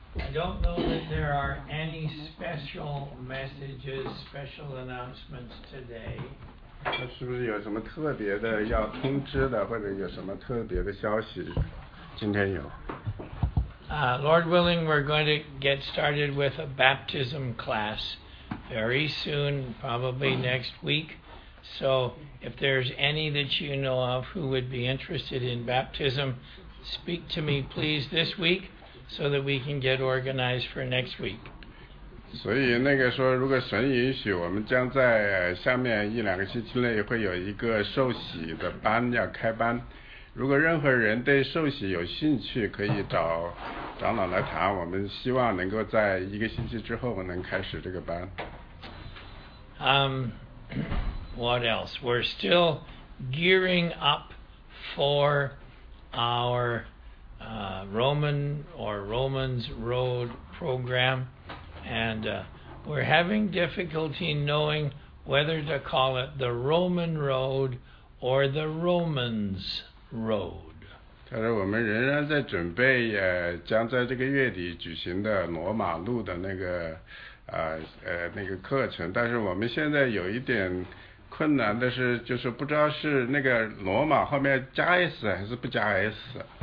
I don't know that there are any special messages, special announcements today. 是不是有什么特别的要通知的，或者有什么特别的消息？今天有。 Lord willing, we're going to get started with a baptism class very soon, probably next week. So if there's any that you know of who would be interested in baptism, speak to me please this week so that we can get organized for next week. 所以那个说，如果神允许，我们将在下面1-2个星期内会有一个受洗的班要开班。如果任何人对受洗有兴趣，可以找长老来谈。我们希望能够在1个星期之后能开始这个班。 What else? We're still gearing up for our Romans Road program, and we're having difficulty knowing whether to call it the Roman Road or the Romans Road. 他说我们仍然在准备将在这个月底举行的罗马路的那个课程，但是我们现在有一点困难的是，就是不知道是那个罗马后面加 S 还是不加 S。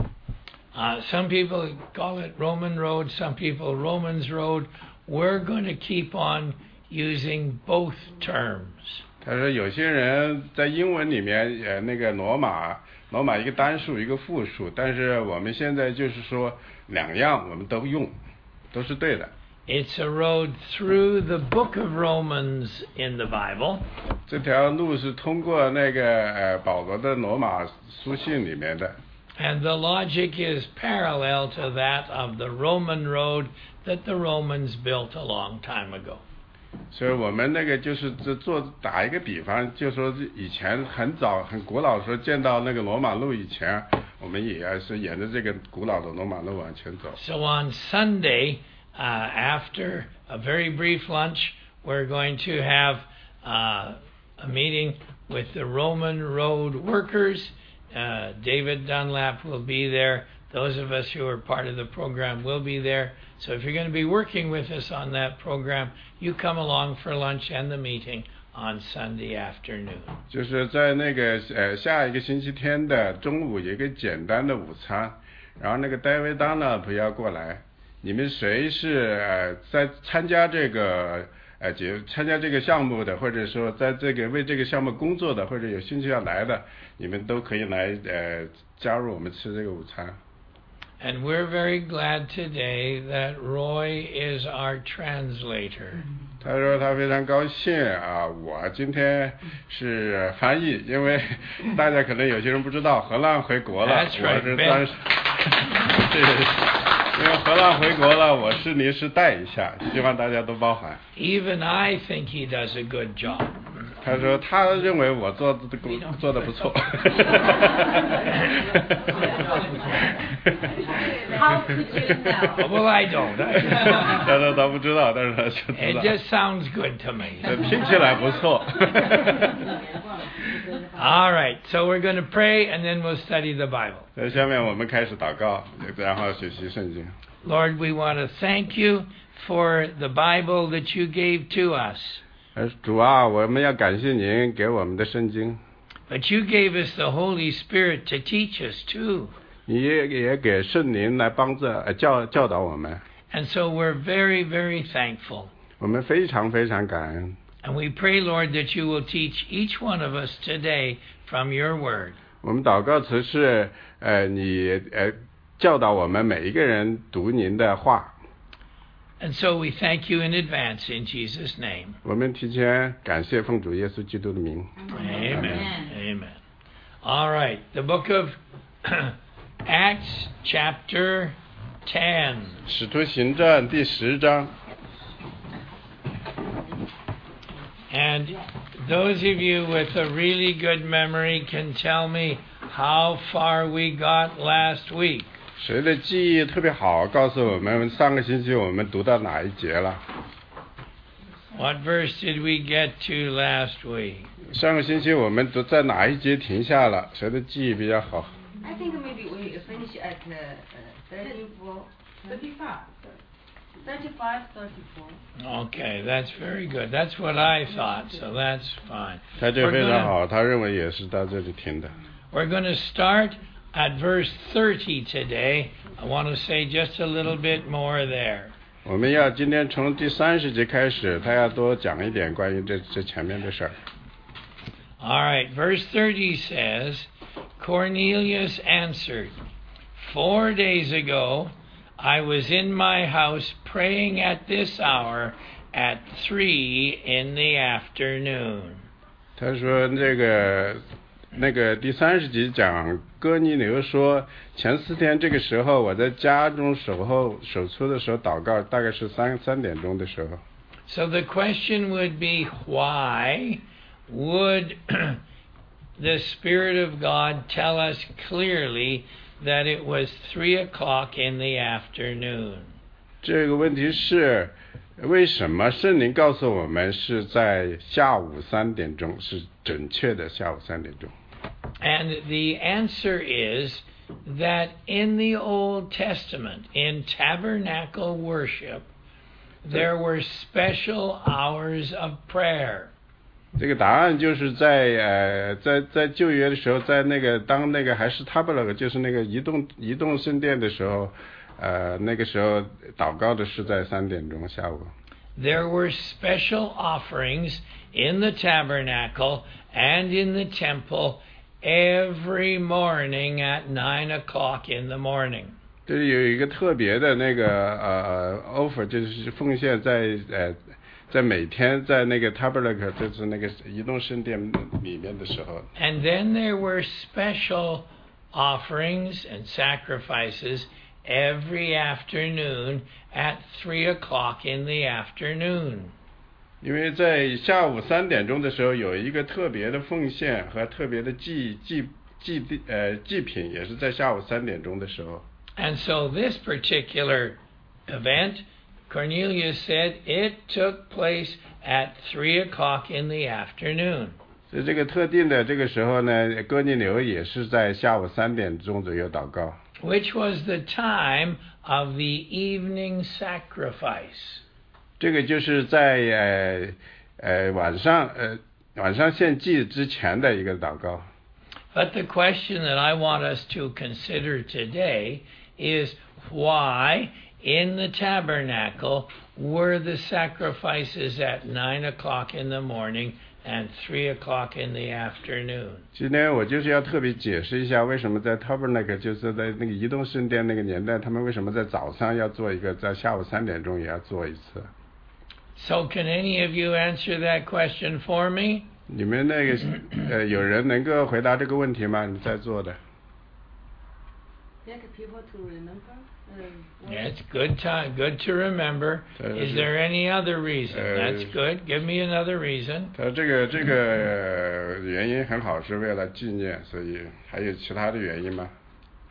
Some people call it Roman Road, some people Romans Road. We're going to keep on using both terms. 他说有些人在英文里面那个罗马一个单数一个复数，但是我们现在就是说两样我们都用，都是对的。 It's a road through the book of Romans in the Bible. 这条路是通过那个保罗的罗马书信里面的。 And the logic is parallel to that of the Roman road that the Romans built a long time ago. 所以我们那个就是打一个比方，就说以前很早很古老的时候见到那个罗马路以前，我们也要是沿着这个古老的罗马路往前走。 So on Sunday, after a very brief lunch, we're going to have a meeting with the Roman road workers. David Dunlap will be there. Those of us who are part of the program will be there. So if you're going to be working with us on that program, you come along for lunch and the meeting on Sunday afternoon. 就是在那个下一个星期天的中午有一个简单的午餐，然后那个 David Dunlap 要过来。你们谁是在参加这个项目的，或者说在这个为这个项目工作的，或者有兴趣要来的，你们都可以来加入我们吃这个午餐。 And we're very glad today that Roy is our translator. 他说他非常高兴我今天是翻译，因为大家可能有些人不知道，荷兰回国了， That's right, 我是因为荷兰回国了，我是临时带一下，希望大家都包涵。 Even I think he does a good job. 他说他认为我做得不错。 How could you know? Well, I don't. 他说他不知道，但是他就知道。 It just sounds good to me. 听起来不错。 All right, so we're going to pray and then we'll study the Bible. 下面我们开始祷告，然后学习圣经。 Lord, we want to thank you for the Bible that you gave to us. 主啊，我们要感谢您给我们的圣经。 But you gave us the Holy Spirit to teach us too. 你也给圣灵来帮助教导我们。 And so we're very, very thankful. 我们非常非常感恩。 And we pray, Lord, that you will teach each one of us today from your word. 我们祷告词是你教导我们每一个人读您的话。 And so we thank you in advance in Jesus' name. 我们提前感谢奉主耶稣基督的名。 Amen. Amen. All right, the book of Acts chapter 10. 使徒行传第10章。 And those of you with a really good memory can tell me how far we got last week. 谁的记忆特别好，告诉我们上个星期我们读到哪一节了？ What verse did we get to last week? 上个星期我们都在哪一节停下了？谁的记忆比较好？ I think maybe we finish at 34. 35. 35, 34. Okay, that's very good. That's what I thought, so that's fine. 他这个非常好，他认为也是到这里停的。 We're going to start at verse 30 today. I want to say just a little bit more there. 我们要今天从第30节开始，他要多讲一点关于这前面的事儿。 All right, verse 30 says, Cornelius answered, 4 days ago, I was in my house praying at this hour at 3 in the afternoon. 他说那个第30节讲哥尼流说，前4天这个时候我在家中守出的时候祷告，大概是3点钟的时候。 So the question would be, why would the Spirit of God tell us clearly that it was 3 o'clock in the afternoon? 这个问题是为什么圣灵告诉我们是在下午3点钟，是准确的下午3点钟？ And the answer is that in the Old Testament, in tabernacle worship, there were special hours of prayer. 这个答案就是在旧约的时候，在当还是 tabernacle 就是那个移动圣殿的时候，那个时候祷告的是在3点钟下午。 There were special offerings in the tabernacle and in the temple every morning at 9 o'clock in the morning. 这里有一个特别的offer， 就是奉献在每天在那个 tabernacle， 就是那个移动圣殿里面的时候。 And then there were special offerings and sacrifices every afternoon at 3 o'clock in the afternoon. 因为在下午3点钟的时候，有一个特别的奉献和特别的祭品，也是在下午3点钟的时候。 And so this particular event, Cornelius said, it took place at 3 o'clock in the afternoon. 所以这个特定的这个时候呢，哥尼流也是在下午3点钟左右祷告。 Which was the time of the evening sacrifice. 这个就是在晚上献祭之前的一个祷告。 But the question that I want us to consider today is why in the tabernacle were the sacrifices at 9 o'clock in the morning and 3 o'clock in the afternoon? 今天我就是要特别解释一下，为什么在 tabernacle 就是在那个移动圣殿那个年代，他们为什么在早上要做一个，在下午3点钟也要做一次。 So can any of you answer that question for me? 你们有人能够回答这个问题吗？你在座的。 Get people to remember. Yeah, it's good to remember. Is there any other reason? That's good. Give me another reason. 他这个原因很好，是为了纪念，所以还有其他的原因吗？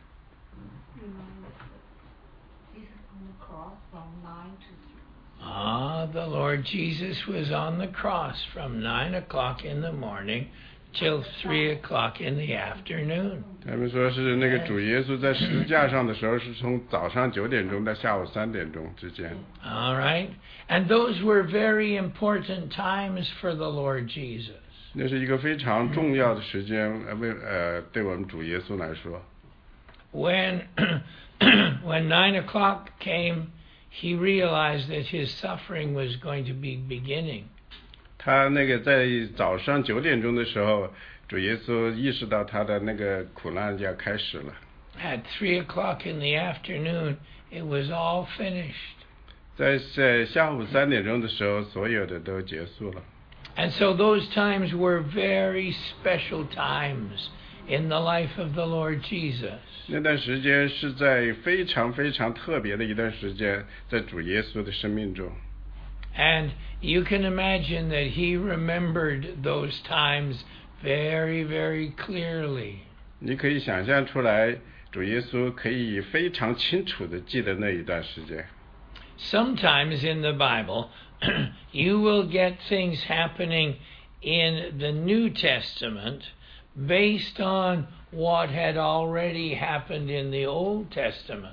The Lord Jesus was on the cross from 9 o'clock in the morning till 3 o'clock in the afternoon. 他们说是那个主耶稣在十字架上的时候，是从早上9点钟到下午3点钟之间。 All right, and those were very important times for the Lord Jesus. 那是一个非常重要的时间，对我们主耶稣来说。 When 9 o'clock came, he realized that his suffering was going to be beginning. 他那个在早上9点钟的时候，主耶稣意识到他的那个苦难要开始了。 At 3 o'clock in the afternoon, it was all finished. 在下午3点钟的时候，所有的都结束了。 And so those times were very special times in the life of the Lord Jesus. 那段时间是在非常非常特别的一段时间，在主耶稣的生命中。 And you can imagine that he remembered those times very, very clearly. 你可以想象出来，主耶稣可以非常清楚地记得那一段时间。 Sometimes in the Bible, you will get things happening in the New Testament based on what had already happened in the Old Testament.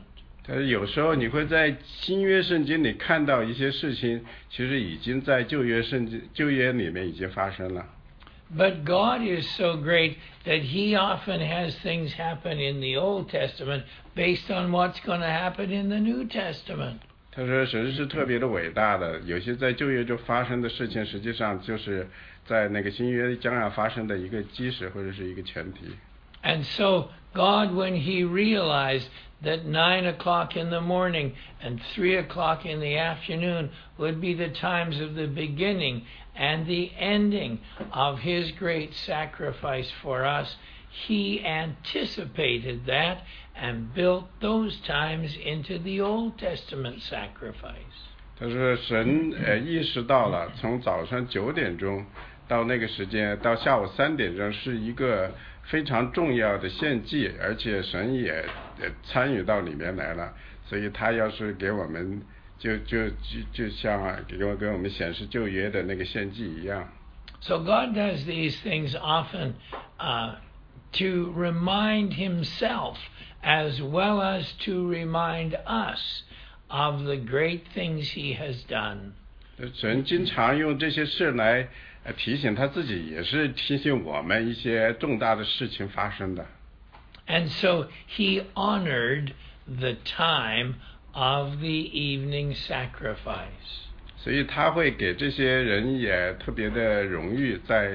但是有时候你会在新约圣经里看到一些事情，其实已经在旧约里面已经发生了。 But God is so great that He often has things happen in the Old Testament based on what's going to happen in the New Testament. 他说神是特别的伟大的，有些在旧约就发生的事情，实际上就是在那个新约将要发生的一个基石或者是一个前提。 And so God, when He realized that 9 o'clock in the morning and 3 o'clock in the afternoon would be the times of the beginning and the ending of His great sacrifice for us, He anticipated that and built those times into the Old Testament sacrifice. 他说神意识到了从早上9点钟到那个时间到下午3点钟是一个非常重要的献祭，而且神也参与到里面来了，所以他要是给我们就像给我们显示旧约的那个献祭一样。 So God does these things often to remind Himself as well as to remind us of the great things He has done. 神经常用这些事来提醒他自己，也是提醒我们一些重大的事情发生的。 And so He honored the time of the evening sacrifice. 所以他会给这些人也特别的荣誉，在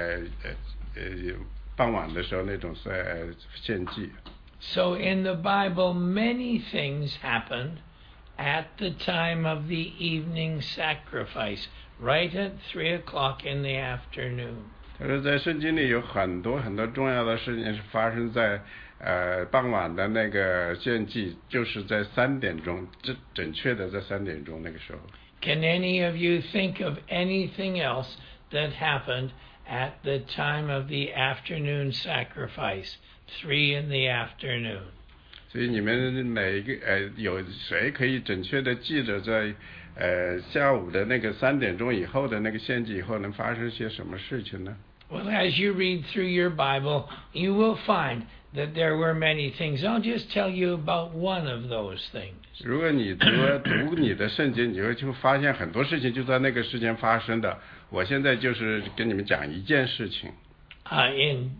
傍晚的时候那种献祭。 So in the Bible, many things happened at the time of the evening sacrifice, right at 3 o'clock in the afternoon. 他说在圣经里有很多很多重要的事情是发生在傍晚的那个献祭，就是在3点钟，准确的在3点钟那个时候。 Can any of you think of anything else that happened at the time of the afternoon sacrifice, 3 in the afternoon? 所以你们每一个有谁可以准确的记着在下午的那个3点钟以后的那个献祭以后能发生些什么事情呢？ Well, as you read through your Bible, you will find that there were many things. I'll just tell you about one of those things. 如果你读你的圣经，你就发现很多事情就在那个时间发生的。我现在就是跟你们讲一件事情。 In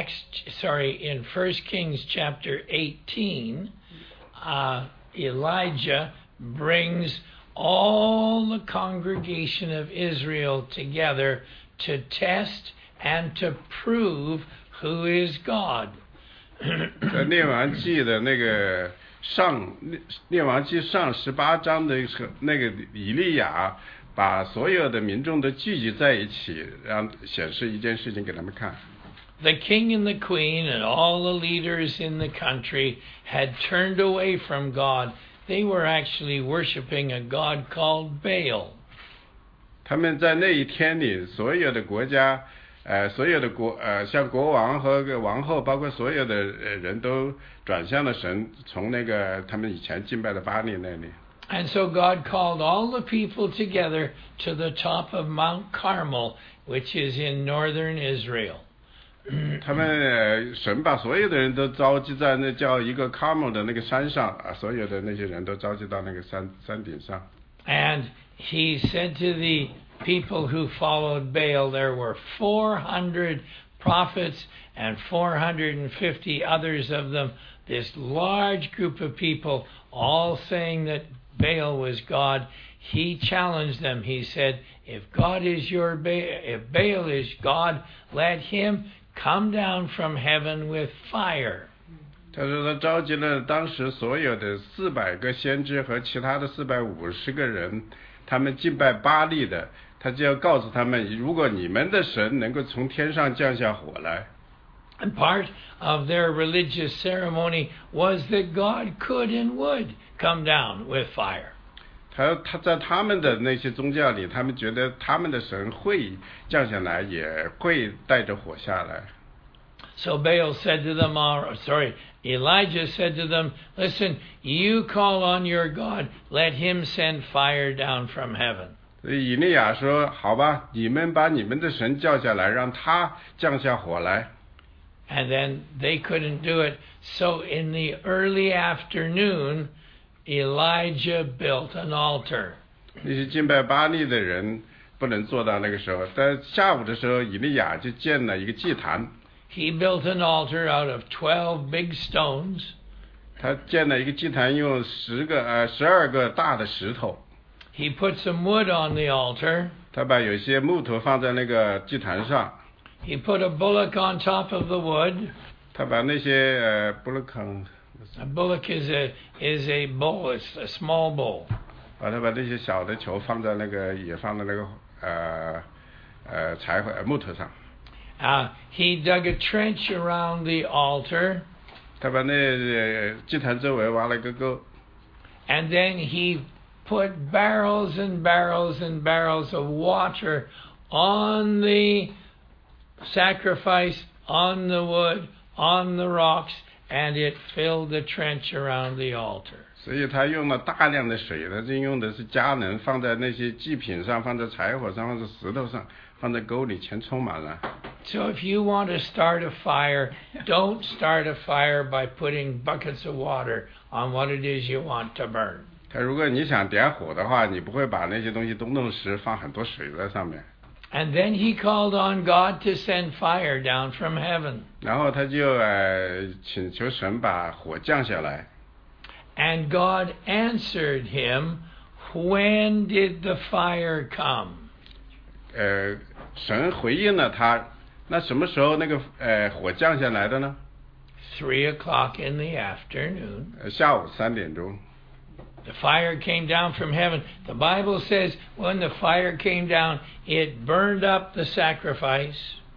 1 Kings chapter 18, Elijah brings all the congregation of Israel together to test and to prove who is God. 在列王记的那个列王记上18章的那个以利亚把所有的民众都聚集在一起，让显示一件事情给他们看。 The king and the queen and all the leaders in the country had turned away from God. They were actually worshiping a god called Baal. 他们在那一天里，所有的国家，所有的像国王和王后，包括所有的人都转向了神，从那个他们以前敬拜的巴力那里。 And so God called all the people together to the top of Mount Carmel, which is in northern Israel. 他们神把所有的人都召集在那叫一个卡姆的那个山上所有的那些人都召集到那个山顶上。 And he said to the people who followed Baal, there were 400 prophets and 450 others of them, this large group of people, all saying that Baal was God. He challenged them. He said, if Baal is God, let him come down from heaven with fire. 他说他召集了当时所有的400个先知和其他的450个人，他们敬拜巴力的，他就要告诉他们，如果你们的神能够从天上降下火来。 And part of their religious ceremony was that God could and would come down with fire. 他在他们的那些宗教里，他们觉得他们的神会降下来，也会带着火下来。 So Elijah said to them, listen, you call on your God, let him send fire down from heaven. 所以以利亚说，好吧，你们把你们的神叫下来，让他降下火来。 And then they couldn't do it. So in the early afternoon, Elijah built an altar. 那些敬拜巴力的人不能做到那个时候，但下午的时候，以利亚就建了一个祭坛。 He built an altar out of 12 big stones. 他建了一个祭坛，用12个大的石头。 He put some wood on the altar. 他把有些木头放在那个祭坛上。 He put a bullock on top of the wood. 他把那些 A bullock is a bowl. It's a small bowl. 把那些小的球放在也放在那个木头上。 He dug a trench around the altar. 他把那祭坛周围挖了一个沟。 And then he put barrels and barrels and barrels of water on the sacrifice, on the wood, on the rocks, and it filled the trench around the altar. 所以他用了大量的水，他就用的是佳能，放在那些祭品上，放在柴火上，放在石头上，放在沟里，全充满了。 So if you want to start a fire, don't start a fire by putting buckets of water on what it is you want to burn. 他如果你想点火的话，你不会把那些东西都弄湿，放很多水在上面。 And then he called on God to send fire down from heaven. 然后他就请求神把火降下来。 And God answered him, "When did the fire come?" 神回应了他，那什么时候那个火降下来的呢？ 3 o'clock in the afternoon. 下午3点钟。 The fire came down from heaven. The Bible says when the fire came down, it burned up the sacrifice.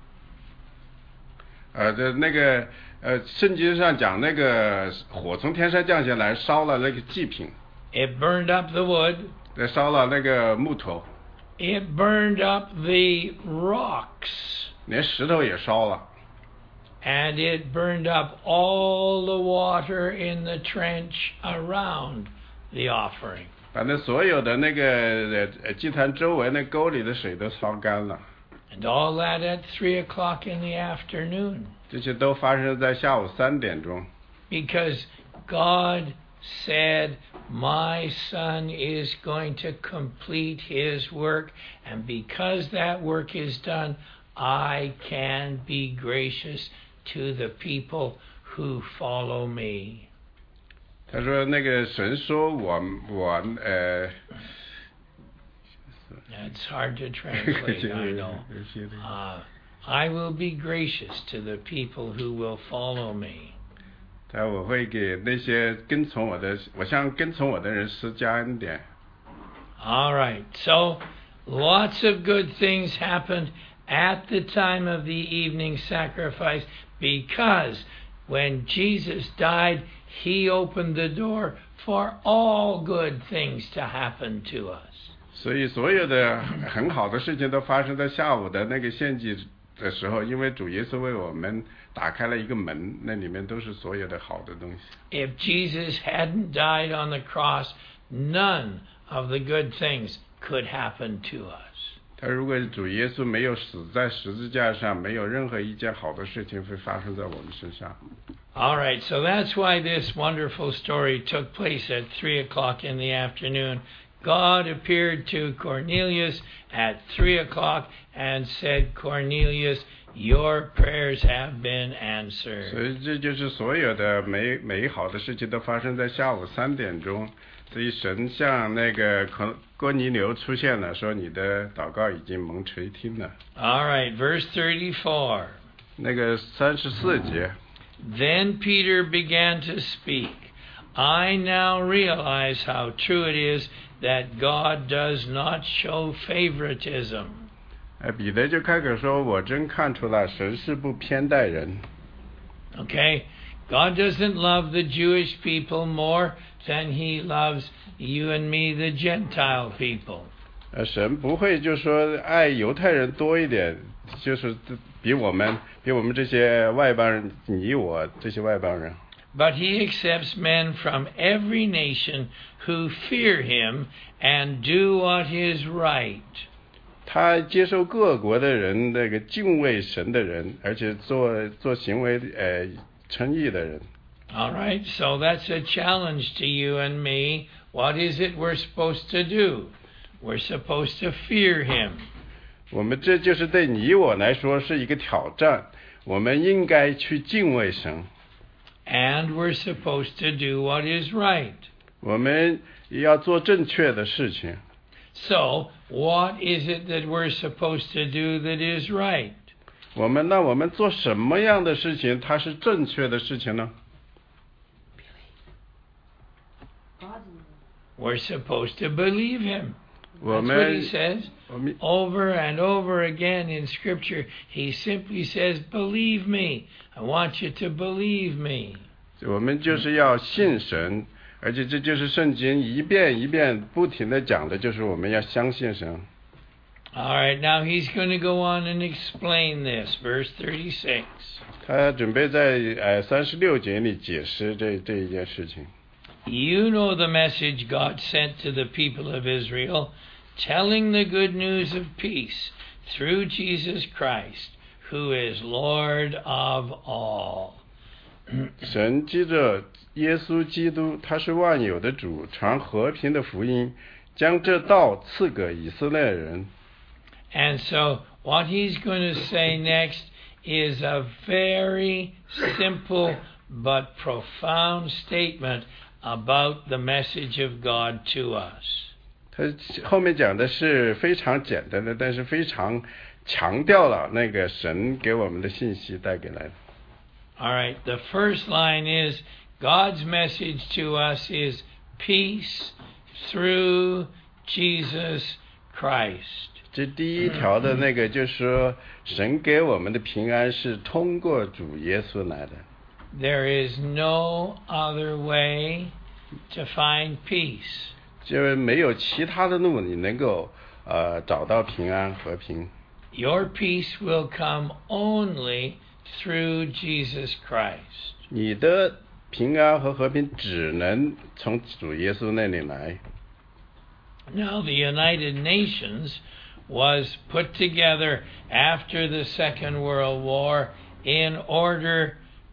圣经上讲那个火从天上降下来，烧了那个祭品。 It burned up the wood. 烧了那个木头。 It burned up the rocks. 连石头也烧了。 And it burned up all the water in the trench around the offering. 把那所有的那个祭坛周围那沟里的水都烧干了。 And all that at 3 o'clock in the afternoon. 这些都发生在下午3点钟。 Because God said, "My son is going to complete his work, and because that work is done, I can be gracious to the people who follow me." 他说那个神说 It's hard to translate, I know. I will be gracious to the people who will follow me. 我会给那些我向跟从我的人施加恩典。 All right, so lots of good things happened at the time of the evening sacrifice because when Jesus died, he opened the door for all good things to happen to us. 所以所有的很好的事情都发生在下午的那个献祭的时候，因为主耶稣为我们打开了一个门，那里面都是所有的好的东西。 If Jesus hadn't died on the cross, none of the good things could happen to us. 他如果主耶稣没有死在十字架上，没有任何一件好的事情会发生在我们身上。 All right, so that's why this wonderful story took place at 3 o'clock in the afternoon. God appeared to Cornelius at 3 o'clock and said, "Cornelius, your prayers have been answered." 所以这就是所有的美好的事情都发生在下午3点钟。所以神向那个哥尼流出现了，说你的祷告已经蒙垂听了。 All right, verse 34. 那个34节。 Then Peter began to speak. I now realize how true it is that God does not show favoritism. 彼得就开口说，我真看出来神是不偏待人。 Okay, God doesn't love the Jewish people more than he loves you and me, the Gentile people. 神不会就说爱犹太人多一点，就是比我们这些外邦人，你我这些外邦人。 But he accepts men from every nation who fear him and do what is right. 他接受各国的人，敬畏神的人，而且做行为称义的人。 All right, so that's a challenge to you and me. What is it we're supposed to do? We're supposed to fear him. 我们这就是对你我来说是一个挑战，我们应该去敬畏神。 And we're supposed to do what is right. 我们要做正确的事情。 So, what is it that we're supposed to do that is right? 我们做什么样的事情，它是正确的事情呢？ We're supposed to believe him. 我 That's what he 们 says. Over and over again in Scripture, he simply says, believe me. I want you to believe me. 我们就是要信神，而且这就是圣经一遍一遍不停地讲的，就是我们要相信神。 All right, now he's going to go on and explain this. Verse 36. 他准备在36节里解释这一件事情。 You know the message God sent to the people of Israel, telling the good news of peace through Jesus Christ, who is Lord of all. 神藉着耶稣基督，他是万有的主，传和平的福音，将这道赐给以色列人。 And so what he's going to say next is a very simple but profound statement about the message of God to us. 他后面讲的是非常简单的，但是非常强调了那个神给我们的信息带给来的。 All right, the first line is God's message to us is peace through Jesus Christ. 这第一条的那个就是说，神给我们的平安是通过主耶稣来的。 There is no other way to find peace. 就是没有其他的路你能够找到平安和平。 Your peace will come only through Jesus Christ. 你的平安和和平只能从主耶稣那里来。 Now, the United Nations was put together after the Second World War in order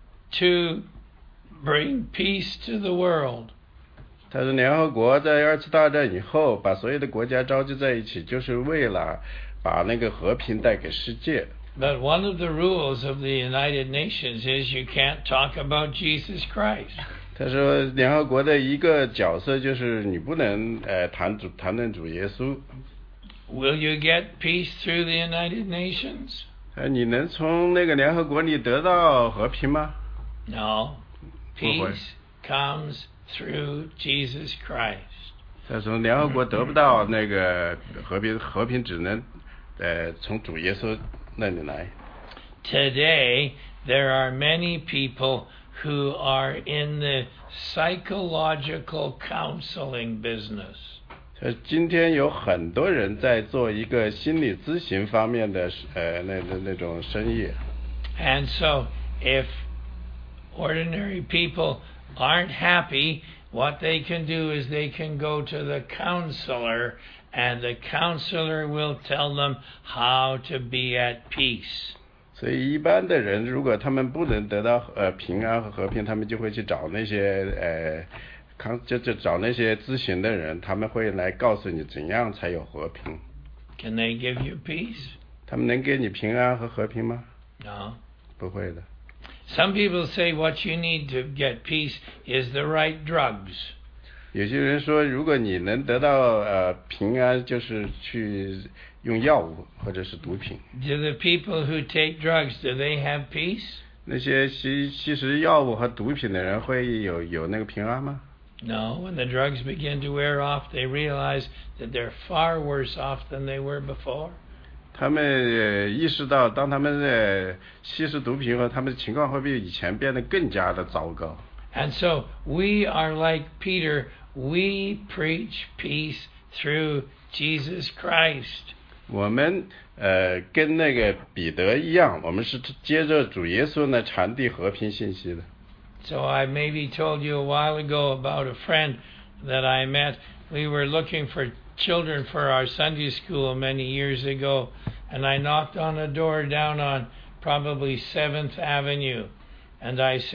to bring peace to the world. 他说，联合国在二次大战以后，把所有的国家召集在一起，就是为了把那个和平带给世界。 But one of the rules of the United Nations is you can't talk about Jesus Christ. 他说，联合国的一个角色就是你不能谈论主耶稣。 Will you get peace through the United Nations? 你能从那个联合国里得到和平吗？ No. Peace comes through Jesus Christ. 他说，联合国得不到那个和平只能从主耶稣那里来。 Today, there are many people who are in the psychological counseling business. 今天有很多人在做一个心理咨询方面的那种生意。 And so, if ordinary people aren't happy, what they can do is they can go to the counselor, and the counselor will tell them how to be at peace. 所以一般的人，如果他们不能得到平安和和平，他们就会去找那些就找那些咨询的人，他们会来告诉你怎样才有和平。 Can they give you peace? 他们能给你平安和和平吗？ No. 不会的。 Some people say what you need to get peace is the right drugs. 有些人说，如果你能得到平安，就是去用药物或者是毒品。 Do the people who take drugs, do they have peace? 那些吸食药物和毒品的人会有那个平安吗？ No. When the drugs begin to wear off, they realize that they're far worse off than they were before. 他们意识到，当他们吸食毒品后，他们的情况会比以前变得更加的糟糕。 And so we are like Peter. We preach peace through Jesus Christ. 我们跟那个彼得一样，我们是接着主耶稣呢传递和平信息的。 So I maybe told you a while ago about a friend that I met. We were looking for children for our Sunday school many years ago, and I knocked on a door down on probably 7th Avenue, and I said,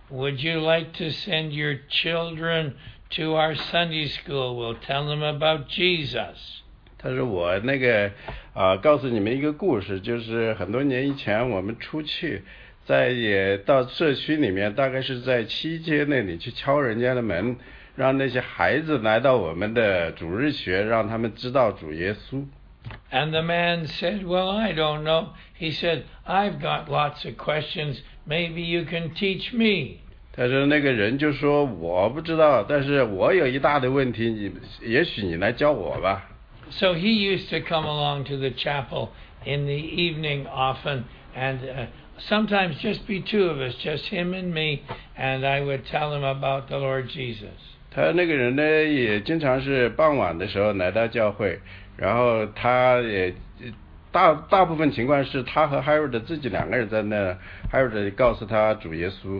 would you like to send your children to our Sunday school? We'll tell them about Jesus. 他说我告诉你们一个故事，就是很多年以前我们出去也到社区里面，大概是在7街那里去敲人家的门，让那些孩子来到我们的主日学，让他们知道主耶稣。 And the man said, well, I don't know. He said, I've got lots of questions. Maybe you can teach me. 他说那个人就说我不知道，但是我有一大堆问题，也许你来教我吧。 So he used to come along to the chapel in the evening often, and sometimes just be two of us, just him and me, and I would tell him about the Lord Jesus. 他那个人呢，也经常是傍晚的时候来到教会，然后他也大部分情况是他和 Harold 自己两个人在那 ，Harold 告诉他主耶稣。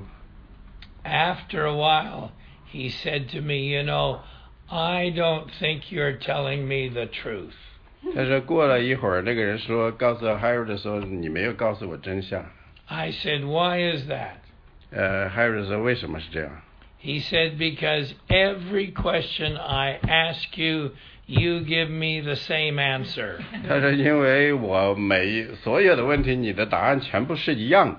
After a while, he said to me, you know, I don't think you're telling me the truth. 他说过了一会儿，那个人告诉 Harold 说你没有告诉我真相。 I said, why is that? Harold 说为什么是这样？ He said, because every question I ask you, you give me the same answer. 他说因为我所有的问题，你的答案全部是一样的。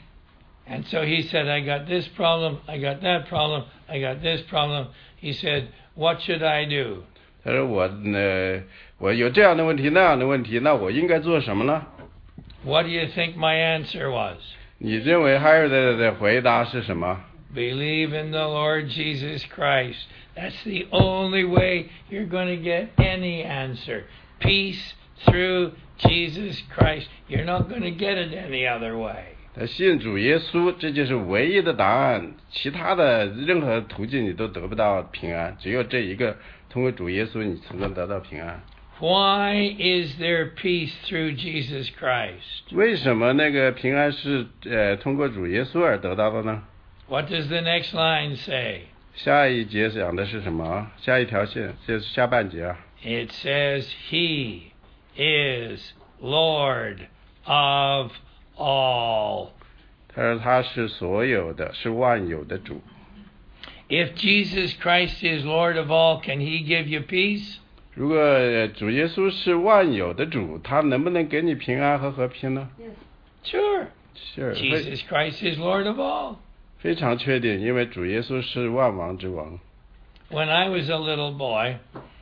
And so he said, I got this problem, I got that problem, I got this problem. He said, what should I do? 他说我有这样的问题那样的问题，那我应该做什么呢？ What do you think my answer was? 你认为 Harold 的回答是什么？ Believe in the Lord Jesus Christ. That's the only way you're going to get any answer. Peace through Jesus Christ. You're not going to get it any other way. 他信主耶稣，这就是唯一的答案，其他的任何途径你都得不到平安，只有这一个，通过主耶稣你才能得到平安。 Why is there peace through Jesus Christ? 为什么那个平安是通过主耶稣而得到的呢？ What does the next line say? 下一节讲的是什么？下一条线就是下半节啊。 It says, He is Lord of all. 他说他是所有的，是万有的主。 If Jesus Christ is Lord of all, can He give you peace? 如果主耶稣是万有的主，他能不能给你平安和和平呢？ Sure. Sure. Jesus Christ is Lord of all. 非常确定，因为主耶稣是万王之王。 When I was a little boy,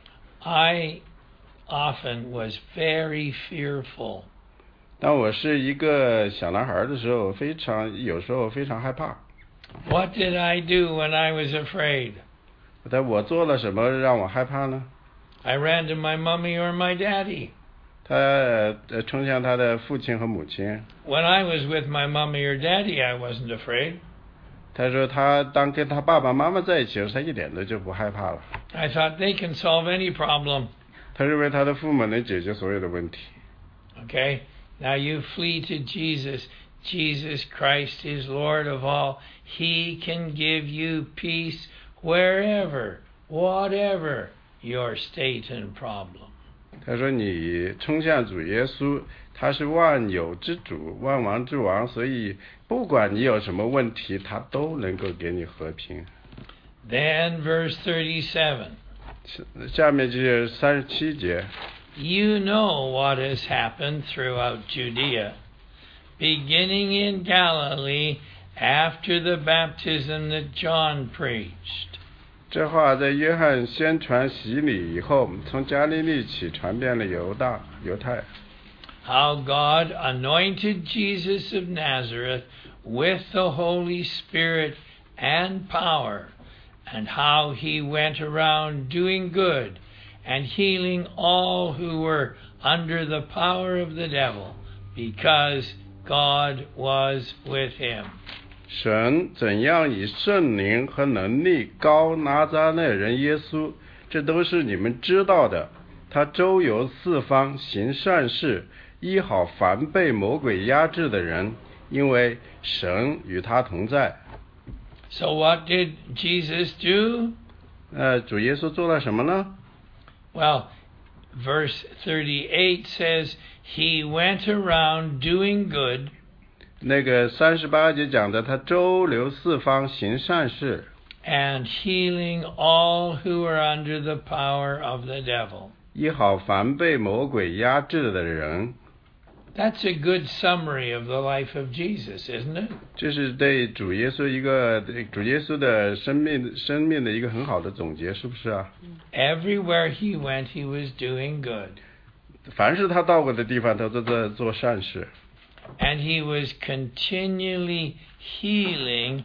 I often was very fearful. 当我是一个小男孩的时候，有时候非常害怕。 What did I do when I was afraid? 但我做了什么让我害怕呢？ I ran to my mommy or my daddy. 他冲向他的父亲和母亲。 When I was with my mommy or daddy, I wasn't afraid. 他说他当跟他爸爸妈妈在一起时，他一点都就不害怕了。 I thought they can solve any problem. 他认为他的父母能解决所有的问题。 Okay? Now you flee to Jesus. Jesus Christ is Lord of all. He can give you peace wherever, whatever your state and problem. 他说你冲向主耶稣，他是万有之主，万王之王，所以不管你有什么问题，他都能够给你和平。 Then verse 37. 下面就是37节。 You know what has happened throughout Judea, beginning in Galilee after the baptism that John preached. 这话在约翰宣传洗礼以后，从加利利起传遍了犹太。 How God anointed Jesus of Nazareth with the Holy Spirit and power, and how he went around doing good and healing all who were under the power of the devil, because God was with him. 神怎样以圣灵和能力膏拿撒勒人耶稣，这都是你们知道的。他周游四方，行善事，医好凡被魔鬼压制的人，因为神与他同在。 So what did Jesus do? 主耶稣做了什么呢？ Well, verse 38 says, he went around doing good. 那个38节讲的，他周流四方行善事， and healing all who are under the power of the devil. 医好凡被魔鬼压制的人。 That's a good summary of the life of Jesus, isn't it? 这是对主耶稣的生命的一个很好的总结，是不是啊？ Everywhere he went, he was doing good. 凡是他到过的地方，他都在做善事。 And he was continually healing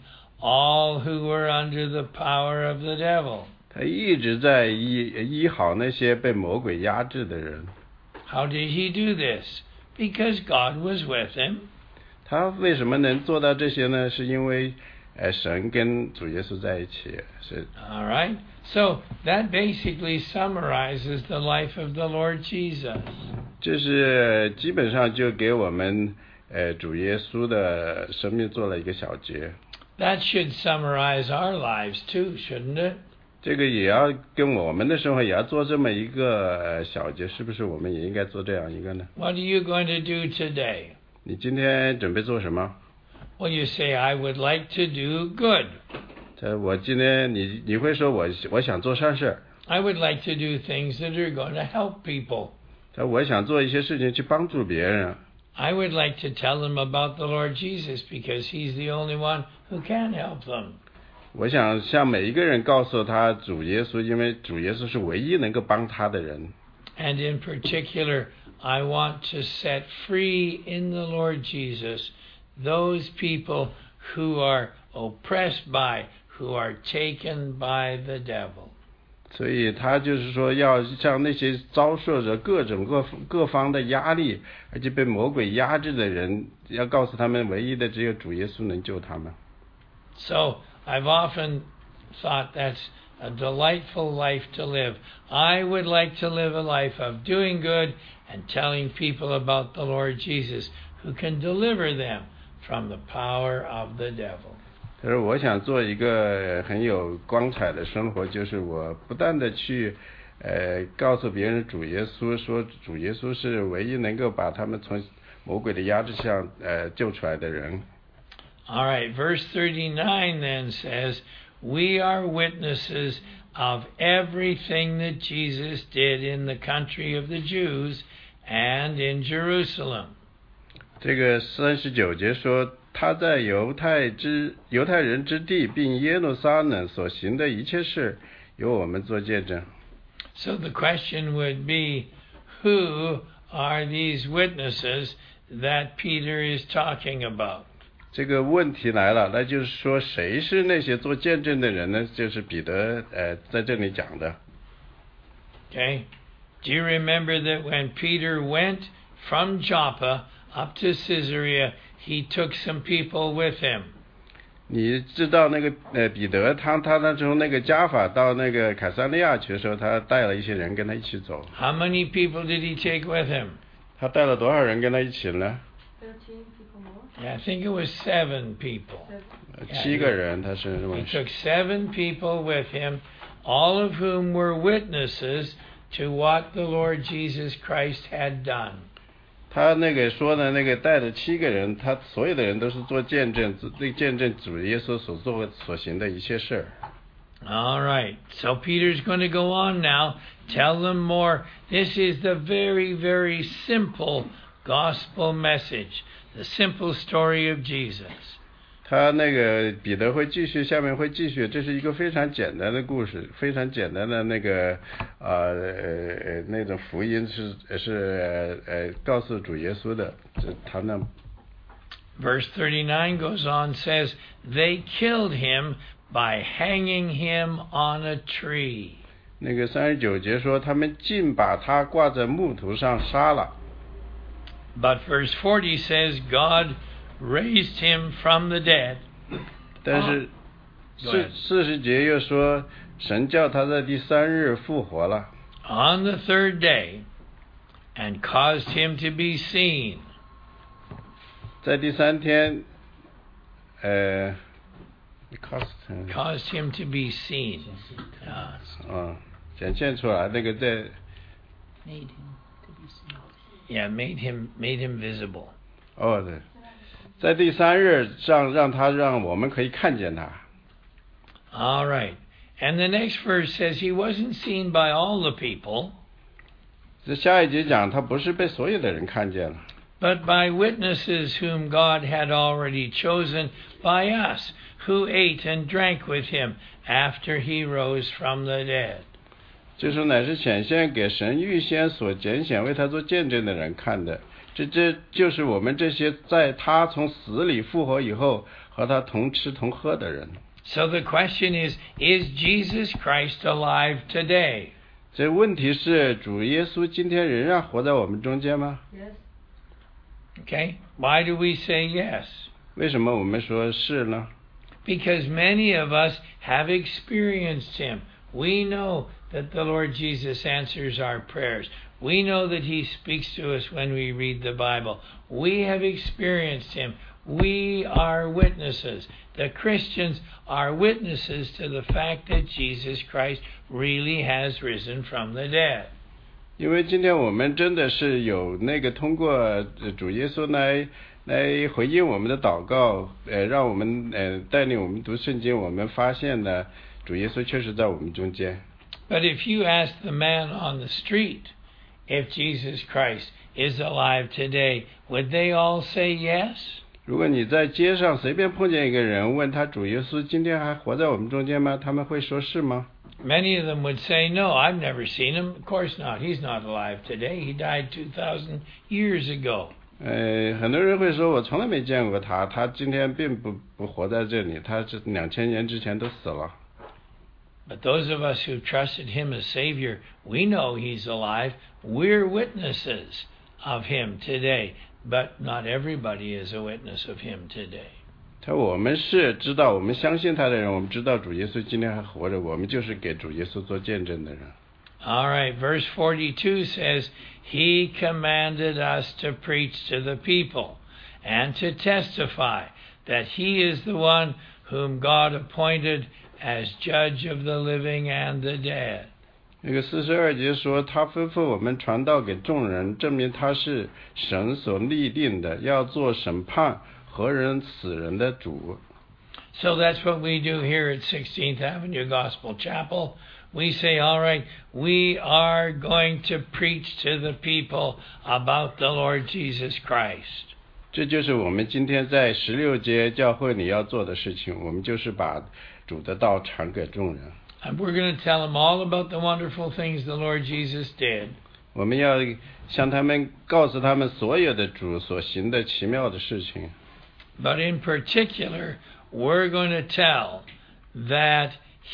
all who were under the power of the devil. 他一直在医好那些被魔鬼压制的人。 How did he do this? Because God was with him. 他为什么能做到这些呢？是因为神跟主耶稣在一起。是 All right? So that basically summarizes the life of the Lord Jesus. 这是基本上就给我们主耶稣的生命做了一个小结。 That should summarize our lives too, shouldn't it? 这个也要跟我们的生活也要做这么一个小节，是不是我们也应该做这样一个呢？ What are you going to do today? 你今天准备做什么？ Well, you say, I would like to do good. 我今天你会说我想做善事， I would like to do things that are going to help people. 我想做一些事情去帮助别人。 I would like to tell them about the Lord Jesus because he's the only one who can help them. 我想向每一个人告诉他主耶稣，因为主耶稣是唯一能够帮他的人。 And in particular, I want to set free in the Lord Jesus those people who are oppressed by, who are taken by the devil. 所以他就是说要向那些遭受着各方的压力，而且被魔鬼压制的人，要告诉他们唯一的只有主耶稣能救他们。 So I've often thought that's a delightful life to live. I would like to live a life of doing good and telling people about the Lord Jesus who can deliver them from the power of the devil. 他说我想做一个很有光彩的生活，就是我不断的去告诉别人主耶稣，说主耶稣是唯一能够把他们从魔鬼的压制下救出来的人。 All right, verse 39 then says, we are witnesses of everything that Jesus did in the country of the Jews and in Jerusalem. 这个39节说，他在犹太人之地并耶路撒冷所行的一切事，由我们做见证。 So the question would be, who are these witnesses that Peter is talking about? 这个问题来了，那就是说谁是那些做见证的人呢？就是彼得在这里讲的。 Okay? Do you remember that when Peter went from Joppa up to Caesarea, he took some people with him? 你知道那个彼得他从那个加法到那个凯撒利亚去的时候，他带了一些人跟他一起走。 How many people did he take with him? 他带了多少人跟他一起呢？ 13 people more. Yeah, I think it was 7 people. 7个人，他是 He took 7 people with him, all of whom were witnesses to what the Lord Jesus Christ had done. 他那个说的那个带的7个人，他所有的人都是做见证，见证主耶稣所行的一切事。 All right, so Peter's going to go on now, tell them more. This is the very, very simple gospel message, the simple story of Jesus. 他那个彼得会继续，下面会继续，这是一个非常简单的故事，非常简单的那个那种福音是告诉主耶稣的，他那。 Verse 39 goes on, says, they killed him by hanging him on a tree. 那个39节说，他们竟把他挂在木头上杀了。 But verse 40 says, God raised him from the dead. 但是40节又说，神叫他在第3日复活了。 On the 3rd day, and caused him to be seen. 在第3天 caused him to be seen. 显现出来那个在 Yeah, made him visible. 对， 在第三日让我们可以看见他。 All right. And the next verse says he wasn't seen by all the people, 这下一节讲他不是被所有的人看见了， but by witnesses whom God had already chosen by us, who ate and drank with him after he rose from the dead. 就是乃是显现给神预先所拣选为他做见证的人看的。这就是我们这些在他从死里复活以后和他同吃同喝的人。 So the question is Jesus Christ alive today? 这问题是主耶稣今天仍然活在我们中间吗？ Yes. Okay? Why do we say yes? 为什么我们说是呢？ Because many of us have experienced him. We know that the Lord Jesus answers our prayers. We know that he speaks to us when we read the Bible. We have experienced him. We are witnesses. The Christians are witnesses to the fact that Jesus Christ really has risen from the dead. 因为今天我们真的是有那个通过主耶稣来回应我们的祷告，让我们带领我们读圣经，我们发现呢，主耶稣确实在我们中间。 But if you ask the man on the street if Jesus Christ is alive today, would they all say yes? 如果你在街上随便碰见一个人，问他主耶稣今天还活在我们中间吗？他们会说是吗？ Many of them would say, no, I've never seen him. Of course not. He's not alive today. He died 2,000 years ago. 很多人会说我从来没见过他，他今天并不活在这里，他是2000年之前都死了。 But those of us who trusted him as Savior, we know he's alive. We're witnesses of him today. But not everybody is a witness of him today. 我们是知道，我们相信他的人，我们知道主耶稣今天还活着，我们就是给主耶稣做见证的人。 All right, verse 42 says, He commanded us to preach to the people and to testify that he is the one whom God appointed as judge of the living and the dead. 那个42节说，他吩咐我们传道给众人，证明他是神所立定的，要做审判活人死人的主。 So that's what we do here at 16th Avenue Gospel Chapel. We say, all right, we are going to preach to the people about the Lord Jesus Christ. 这就是我们今天在16节教会里要做的事情，我们就是把主的道传给众人。 And we're going to tell them all about the wonderful things the Lord Jesus did. 我们要向他们告诉他们所有的主所行的奇妙的事情。 But in particular, we're going to tell that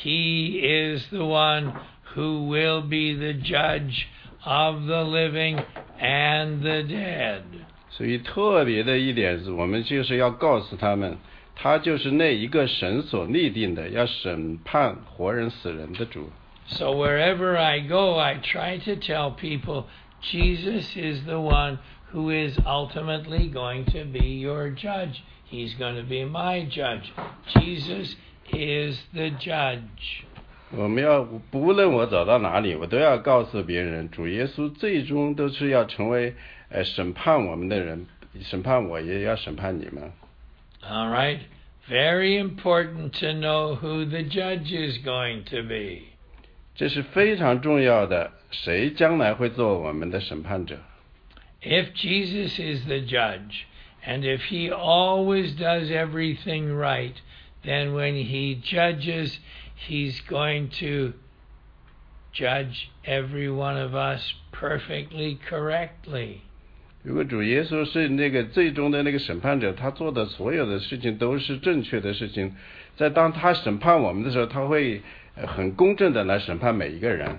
he is the one who will be the judge of the living and the dead. 所以特别的一点是，我们就是要告诉他们，他就是那一个神所立定的，要审判活人死人的主。 So wherever I go, I try to tell people Jesus is the one who is ultimately going to be your judge. He's going to be my judge. Jesus is the judge. 我们要不论我走到哪里，我都要告诉别人，主耶稣最终都是要成为审判我们的人，审判我也要审判你们。 All right. Very important to know who the judge is going to be. 这是非常重要的，谁将来会做我们的审判者？ If Jesus is the judge, and if he always does everything right, then when he judges, he's going to judge every one of us perfectly correctly. 如果主耶稣是那个最终的那个审判者，他做的所有的事情都是正确的事情，在当他审判我们的时候，他会很公正的来审判每一个人。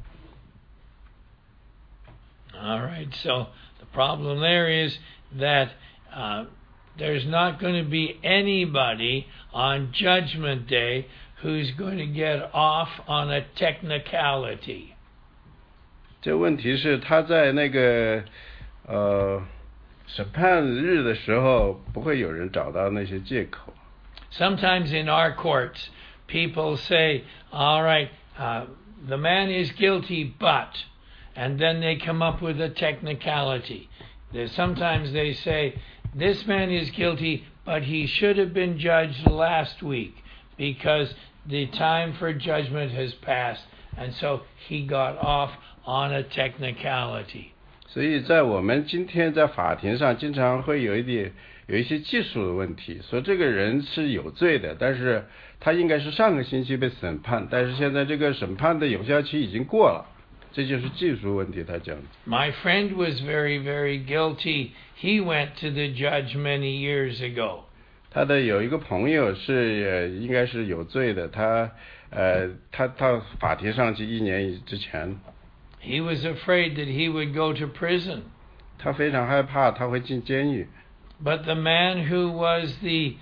All right, so the problem there is that there's not going to be anybody on Judgment Day who's going to get off on a technicality. 这问题是他在那个审判日的时候，不会有人找到那些借口。 Sometimes in our courts, people say, all right, the man is guilty, but, and then they come up with a technicality. Sometimes they say, this man is guilty, but he should have been judged last week because the time for judgment has passed, and so he got off on a technicality. 所以在我们今天在法庭上经常会有一些技术的问题，说这个人是有罪的，但是他应该是上个星期被审判，但是现在这个审判的有效期已经过了，这就是技术问题，他讲。 My friend was very, very guilty. He went to the judge many years ago. 他的有一个朋友是应该是有罪的，他到法庭上去1年之前。 He was afraid that he would go to prison. 他非常害怕他会进监狱。 But the man who was the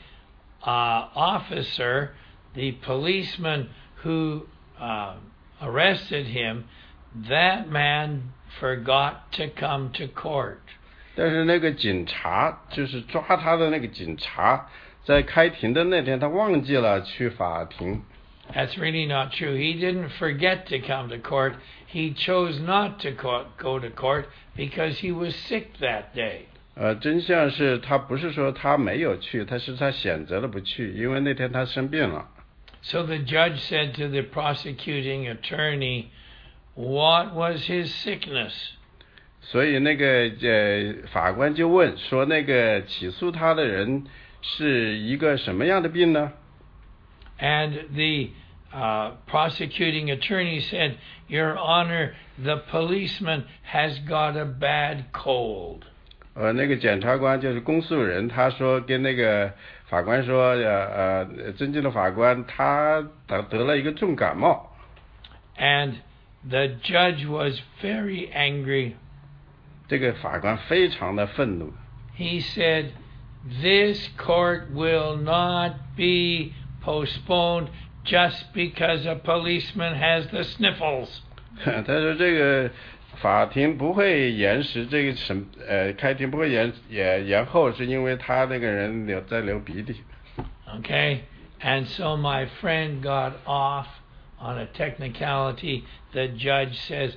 officer, the policeman who arrested him, that man forgot to come to court. 但是那个警察，就是抓他的那个警察，在开庭的那天，他忘记了去法庭。 That's really not true. He didn't forget to come to court. He chose not to go to court because he was sick that day. 真相是他不是说他没有去，他是他选择了不去，因为那天他生病了。 So the judge said to the prosecuting attorney, what was his sickness? 所以那个法官就问说，那个起诉他的人是一个什么样的病呢？ And the prosecuting attorney said, Your Honor, the policeman has got a bad cold. 那个检察官就是公诉人，他说跟那个法官说，尊敬的法官，他得了一个重感冒。 And the judge was very angry. 这个法官非常的愤怒。 He said, This court will not be postponed just because a policeman has the sniffles. 他说这个法庭不会延时，这个开庭不会延后，是因为他那个人在流鼻涕。 Okay, and so my friend got off on a technicality. The judge says,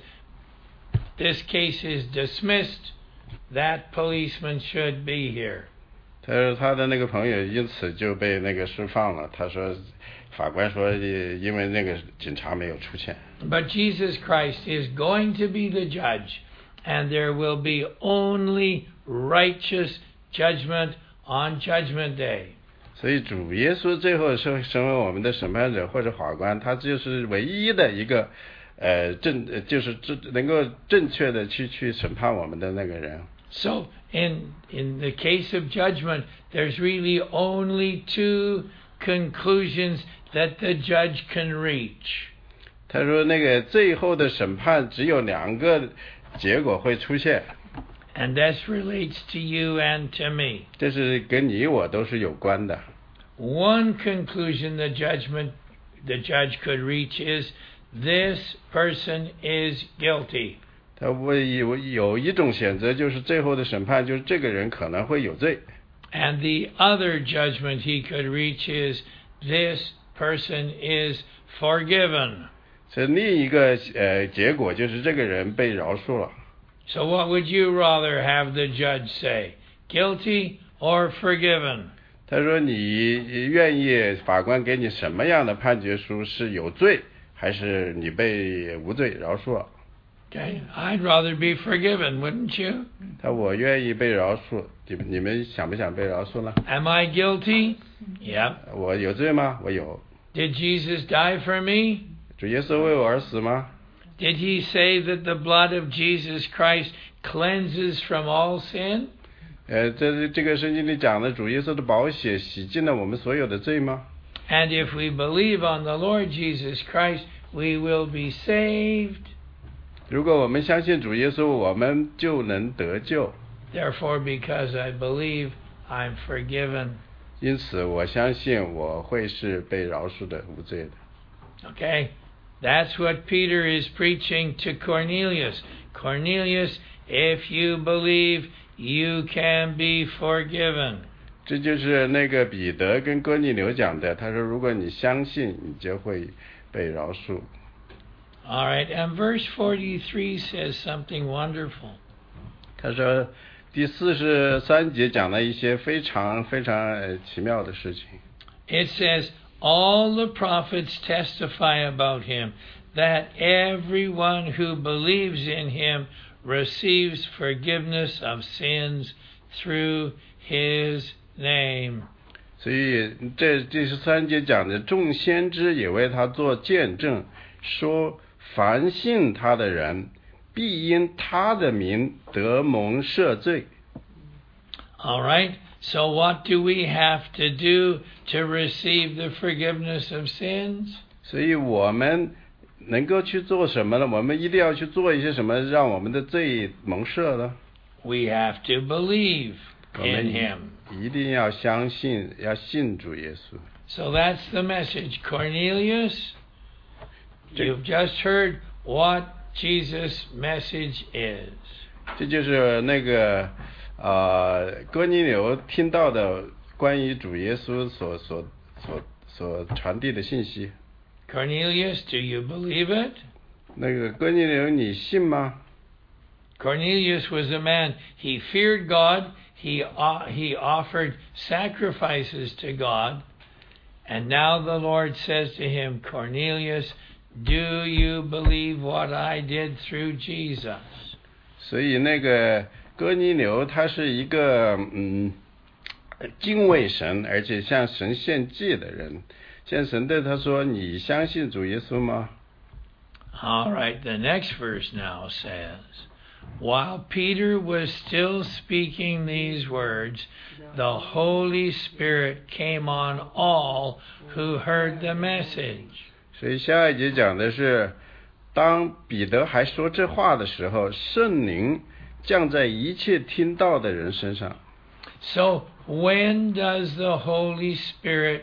this case is dismissed. That policeman should be here. 他说他的那个朋友因此就被那个释放了。他说法官说因为那个警察没有出现。 But Jesus Christ is going to be the judge, and there will be only righteous judgment on Judgment Day. 所以主耶稣最后成为我们的审判者或者法官，他就是唯一的一个就是能够正确的去审判我们的那个人。 So in the case of judgment, there's really only two conclusions that the judge can reach. 他说那个最后的审判只有2个结果会出现。 And that relates to you and to me. 这是跟你我都是有关的。 One conclusion the judge could reach is this person is guilty. 他有一种选择，就是最后的审判，就是这个人可能会有罪。 And the other judgment he could reach is this person is forgiven. 这另一个结果就是这个人被饶恕了。 So what would you rather have the judge say? Guilty or forgiven? 他说你愿意法官给你什么样的判决书，是有罪还是你被无罪饶恕了？ Okay, I'd rather be forgiven, wouldn't you? 他我愿意被饶恕，你们想不想被饶恕呢？ Am I guilty? Yep. 我有罪吗？我有。 Did Jesus die for me? 主耶稣为我而死吗？ Did he say that the blood of Jesus Christ cleanses from all sin? 这个圣经里讲的主耶稣的宝血洗净了我们所有的罪吗？ And if we believe on the Lord Jesus Christ, we will be saved. 如果我们相信主耶稣，我们就能得救。 Therefore, because I believe, I'm forgiven. 因此，我相信我会是被饶恕的、无罪的。 Okay? That's what Peter is preaching to Cornelius. Cornelius, if you believe, you can be forgiven. 这就是那个彼得跟哥尼流讲的，他说如果你相信，你就会被饶恕。 All right, and verse 43 says something wonderful. 他说第43节讲了一些非常非常奇妙的事情。 It says, all the prophets testify about him, that everyone who believes in him receives forgiveness of sins through his name. 所以这第13节讲的，众先知也为他做见证，说凡信他的人必因他的名得蒙赦罪。 All right, so what do we have to do to receive the forgiveness of sins? 所以我们能够去做什么呢？我们一定要去做一些什么，让我们的罪蒙赦呢？ We have to believe 我 in 们 him. 一定要相信，要信主耶稣。 So that's the message. Cornelius, you've just heard what Jesus' message is. 这就是那个哥尼流听到的关于主耶稣所传递的信息。 Cornelius, do you believe it? 那个哥尼流，你信吗？ Cornelius was a man, he feared God, he offered sacrifices to God, and now the Lord says to him, Cornelius, do you believe what I did through Jesus? 所以那个哥尼流他是一个敬畏神，而且向神献祭的人。现在神对他说：“你相信主耶稣吗？” All right, the next verse now says, while Peter was still speaking these words, the Holy Spirit came on all who heard the message. 所以下一节讲的是，当彼得还说这话的时候，圣灵降在一切听到的人身上。 So when does the Holy Spirit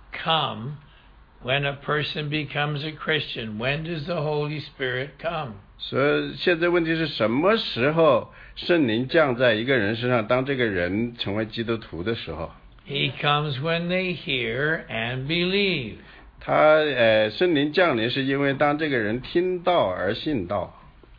come when a person becomes a Christian? When does the Holy Spirit come? 所以现在问题是什么时候圣灵降在一个人身上？当这个人成为基督徒的时候。 He comes when they hear and believe. 他圣灵降临是因为当这个人听到而信道。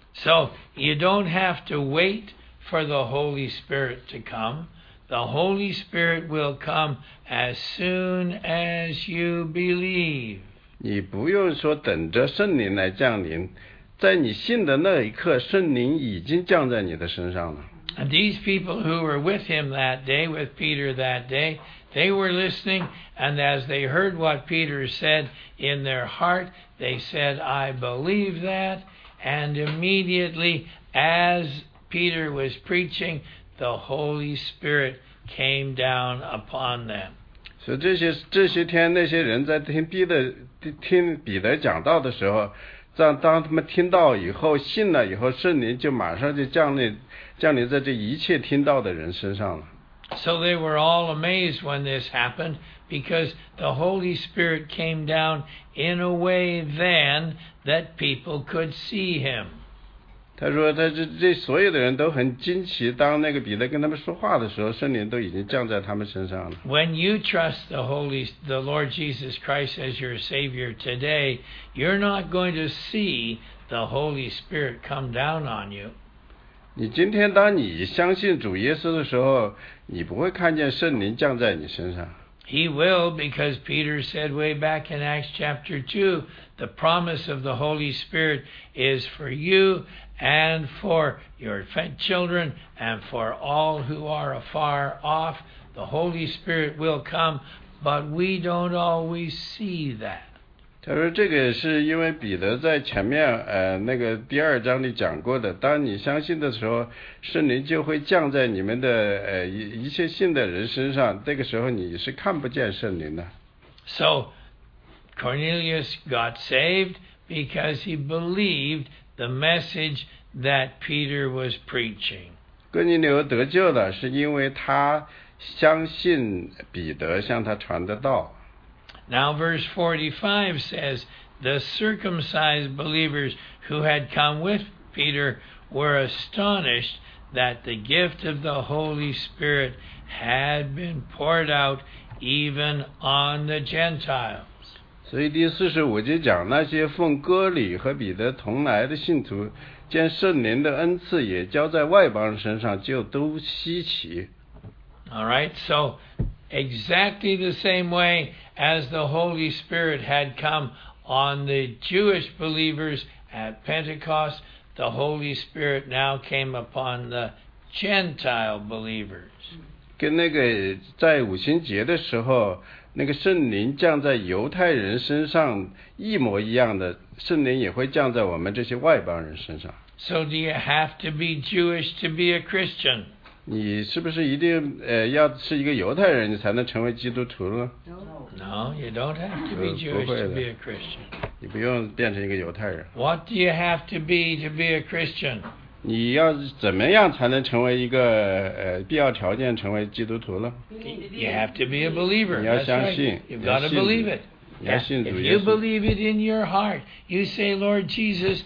So you don't have to wait for the Holy Spirit to come. The Holy Spirit will come as soon as you believe. 你不用说等着圣灵来降临，在你信的那一刻，圣灵已经降在你的身上了。 And these people who were with him that day, with Peter that day, they were listening, and as they heard what Peter said in their heart, they said, I believe that. And immediately, as Peter was preaching, the Holy Spirit came down upon them. 所以这些天，那些人在听彼得讲道的时候，当他们听到以后，信了以后，圣灵就马上就降临在这一切听到的人身上了。 So they were all amazed when this happened, because the Holy Spirit came down in a way then that people could see him. 他说这所有的人都很惊奇，当那个彼得跟他们说话的时候，圣灵都已经降在他们身上了。 When you trust the Lord Jesus Christ as your Savior today, you're not going to see the Holy Spirit come down on you. 你今天当你相信主耶稣的时候，你不会看见圣灵降在你身上。 He will, because Peter said way back in Acts chapter 2, the promise of the Holy Spirit is for you and for your children and for all who are afar off. The Holy Spirit will come, but we don't always see that. 他说这个是因为彼得在前面那个第2章里讲过的，当你相信的时候，圣灵就会降在你们的一切信的人身上，这个时候你是看不见圣灵的。 So Cornelius got saved because he believed the message that Peter was preaching. 哥尼流得救了，是因为他相信彼得向他传的道。 Now verse 45 says, the circumcised believers who had come with Peter were astonished that the gift of the Holy Spirit had been poured out even on the Gentiles. 所以第45节讲，那些奉割礼和彼得同来的信徒见圣灵的恩赐也交在外邦人身上，就都稀奇。 All right, so exactly the same way as the Holy Spirit had come on the Jewish believers at Pentecost, the Holy Spirit now came upon the Gentile believers. 跟那个在五旬节的时候，那个圣灵降在犹太人身上一模一样的，圣灵也会降在我们这些外邦人身上。 So do you have to be Jewish to be a Christian? 你是不是一定要是一个犹太人，你才能成为基督徒呢？ No, you don't have to be Jewish to be a Christian. 你不用变成一个犹太人。 What do you have to be a Christian? 你要怎么样才能成为一个必要条件成为基督徒呢？ You have to be a believer. 你要 That's 相 right. 信， You've 你要 got to 信主 believe it. 你要信主 If 耶 you 稣。 believe it in your heart, you say, Lord Jesus,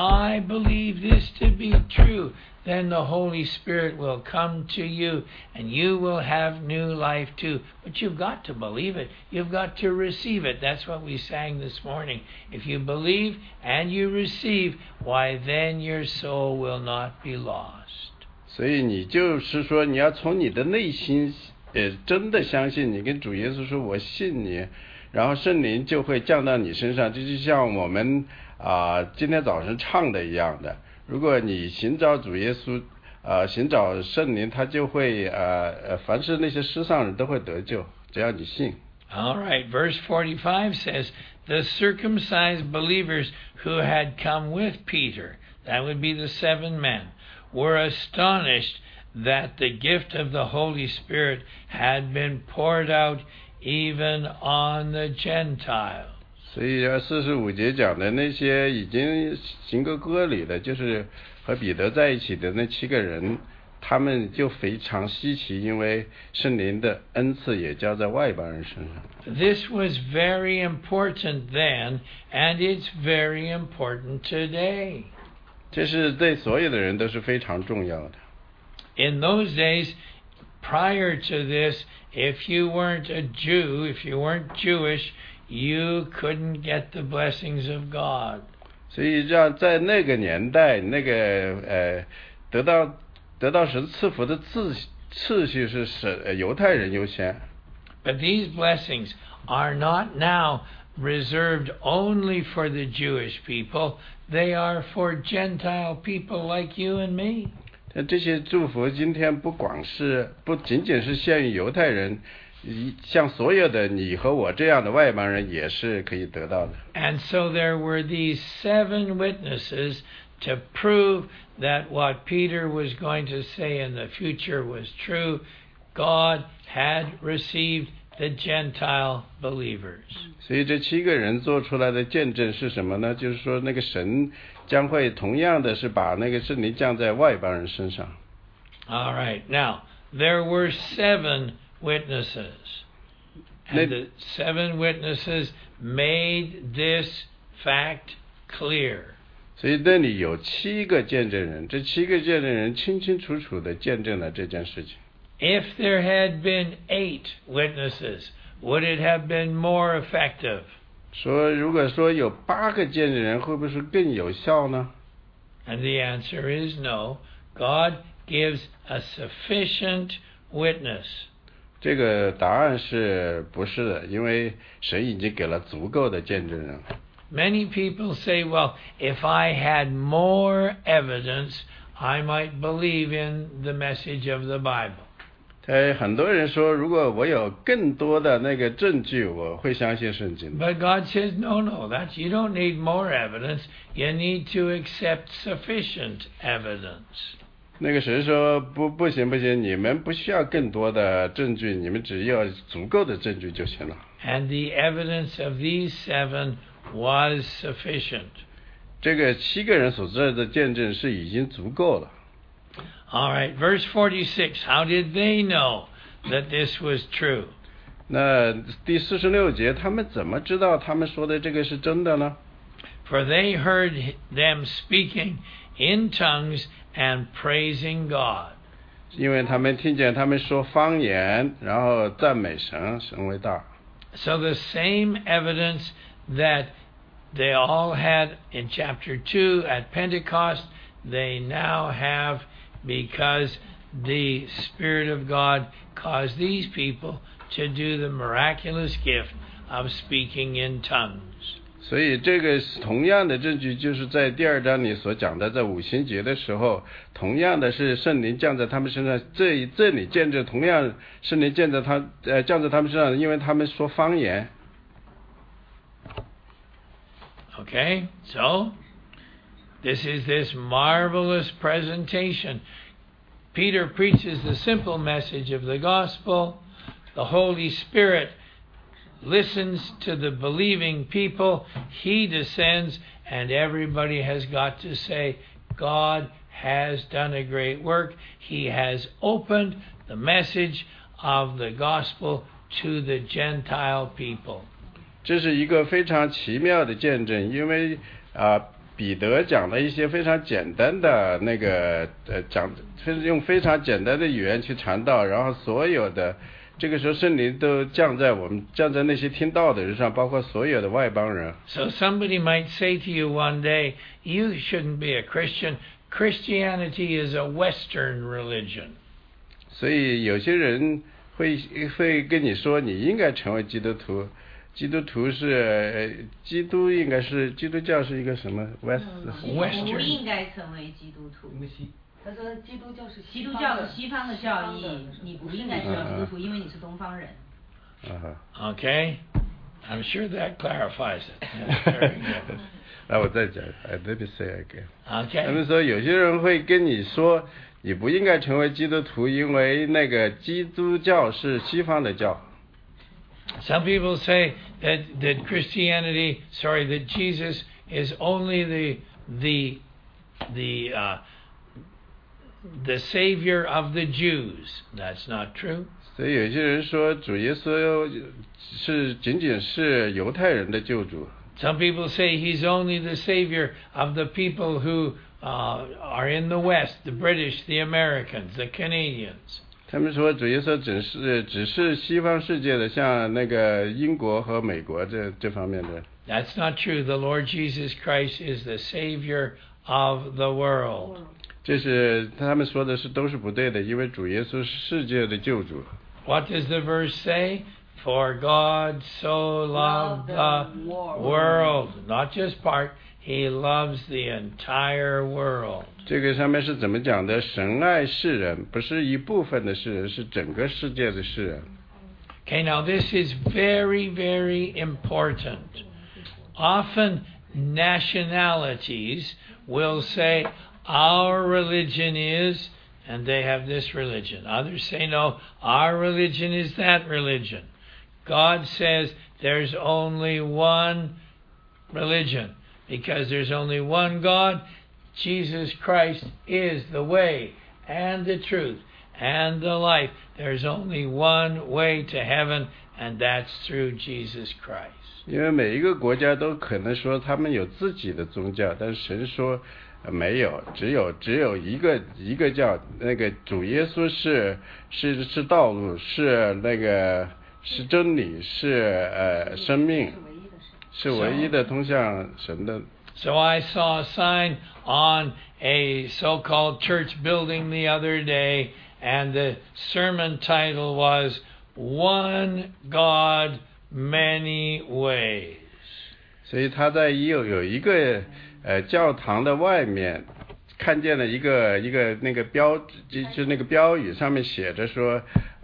I believe this to be true, then the Holy Spirit will come to you and you will have new life too. But you've got to believe it. You've got to receive it. That's what we sang this morning. If you believe and you receive, why then your soul will not be lost. 所以你就是说，你要从你的内心真的相信，你跟主耶稣说我信你，然后圣灵就会降到你身上。这就像我们今天早上唱的一样的，如果你寻找主耶稣寻找圣灵，他就会凡是那些世上人都会得救，只要你信。 All right, verse 45 says, the circumcised believers who had come with Peter, that would be the 7 men, were astonished that the gift of the Holy Spirit had been poured out even on the Gentiles. 所以45节讲的那些已经行过割礼的，就是和彼得在一起的那7个人，他们就非常稀奇，因为圣灵的恩赐也交在外邦人身上。 This was very important then, and it's very important today. 这是对所有的人都是非常重要的。 In those days, prior to this, if you weren't a Jew, if you weren't Jewish, you couldn't get the blessings of God. 所以让在那个年代，那个得到神赐福的次序是犹太人优先。 But these blessings are not now reserved only for the Jewish people. They are for Gentile people like you and me. 但这些祝福今天不仅仅是限于犹太人，像所有的你和我这样的外邦人也是可以得到的。 And so there were these 7 witnesses to prove that what Peter was going to say in the future was true. God had received the Gentile believers. 所以这7个人做出来的见证是什么呢？就是说那个神将会同样的是把那个圣灵降在外邦人身上。 All right. Now, there were 7 witnesses. And the 7 witnesses made this fact clear. 所以那里有7个见证人，这7个见证人清清楚楚的见证了这件事情。 If there had been 8 witnesses, would it have been more effective? 说如果说有8个见证人，会不会更有效呢？ And the answer is no. God gives a sufficient witness. 这个答案是不是的？因为神已经给了足够的见证人了。 Many people say, well, if I had more evidence, I might believe in the message of the Bible. 很多人说，如果我有更多的那个证据，我会相信圣经。 But God says, no, you don't need more evidence. You need to accept sufficient evidence. 那个神说不行，你们不需要更多的证据，你们只要足够的证据就行了。 And the evidence of these 7 was sufficient. 这个7个人所做的见证是已经足够了。 All right, verse 46, how did they know that this was true? 那第46节，他们怎么知道他们说的这个是真的呢？ For they heard them speaking in tongues and praising God. 因为他们听见他们说方言，然后赞美神，神为大。 So the same evidence that they all had in chapter 2 at Pentecost, they now have because the Spirit of God caused these people to do the miraculous gift of speaking in tongues. 所以这个同样的证据就是在第2章里所讲的，在五旬节的时候，同样的是圣灵降在他们身上，这里见证同样圣灵降在他们身上，因为他们说方言。 Okay, so this is this marvelous presentation. Peter preaches the simple message of the gospel. The Holy Spirit listens to the believing people. He descends, and everybody has got to say, God has done a great work. He has opened the message of the gospel to the Gentile people. 这是一个非常奇妙的见证，因为彼得讲了一些非常简单的那个用非常简单的语言去传道，然后所有的这个时候圣灵都降在那些听道的人上，包括所有的外邦人。 So somebody might say to you one day, you shouldn't be a Christian. Christianity is a Western religion. 所以有些人会跟你说，你应该成为基督徒。基督教是一个什么 Western？ 不应该成为基督徒。 他说基督教是西方的教义，你不应该成为基督徒，因为你是东方人。 Okay, I'm sure that clarifies it. Very good. 那我再讲 let me say again. Okay. 他们说有些人会跟你说，你不应该成为基督徒，因为那个基督教是西方的教。 Some people say that Jesus is only the savior of the Jews. That's not true. 所以有些人说主耶稣仅仅是犹太人的救主。 Some people say he's only the savior of the people who are in the West, the British, the Americans, the Canadians. 他们说主耶稣只是西方世界的，像那个英国和美国这方面的。 That's not true. The Lord Jesus Christ is the Savior of the world. 这是他们说的都是不对的，因为主耶稣是世界的救主。 What does the verse say? For God so loved the world, not just part. He loves the entire world. 这个上面是怎么讲的？神爱世人，不是一部分的世人，是整个世界的世人。 Okay, now this is very, very important. Often nationalities will say, our religion is, and they have this religion. Others say, no, our religion is that religion. God says there's only one religion. Because there's only one God, Jesus Christ is the way and the truth and the life. There's only one way to heaven, and that's through Jesus Christ. 因为每一个国家都可能说他们有自己的宗教，但是神说没有，只有一个教，那个主耶稣是道路，是那个是真理，是生命。是唯一的通向神的。 So I saw a sign on a so-called church building the other day, and the sermon title was One God, Many Ways. 所以他在有一个教堂的外面看见了一个那个就那个标语，上面写着说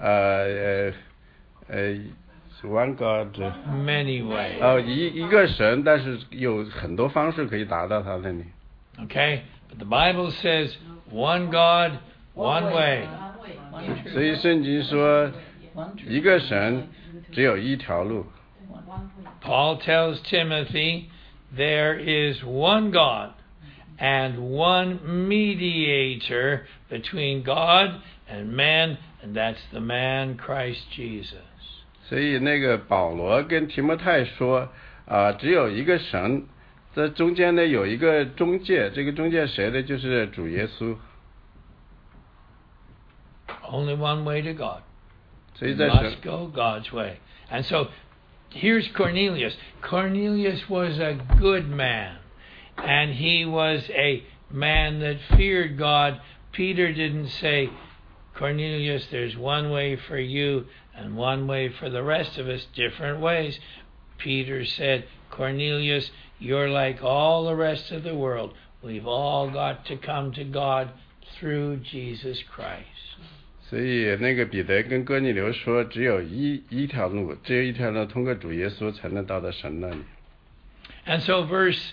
One God, many ways. 一个神，但是有很多方式可以达到他那里。 Okay, but the Bible says one God, one way. 所以圣经说一个神，只有一条路。 Paul tells Timothy there is one God and one mediator between God and man, and that's the man Christ Jesus. 所以那个保罗跟提摩太说只有一个神，在中间呢有一个中介，这个中介谁呢？就是主耶稣。 Only one way to God. 所以 You must go God's way. And so here's Cornelius. Cornelius was a good man, and he was a man that feared God, Peter didn't say, Cornelius, there's one way for you and one way for the rest of us, different ways. Peter said, Cornelius, you're like all the rest of the world. We've all got to come to God through Jesus Christ. 所以那个彼得跟哥尼流说，只有一条路，只有一条路，通过主耶稣才能到达神那里。 And so verse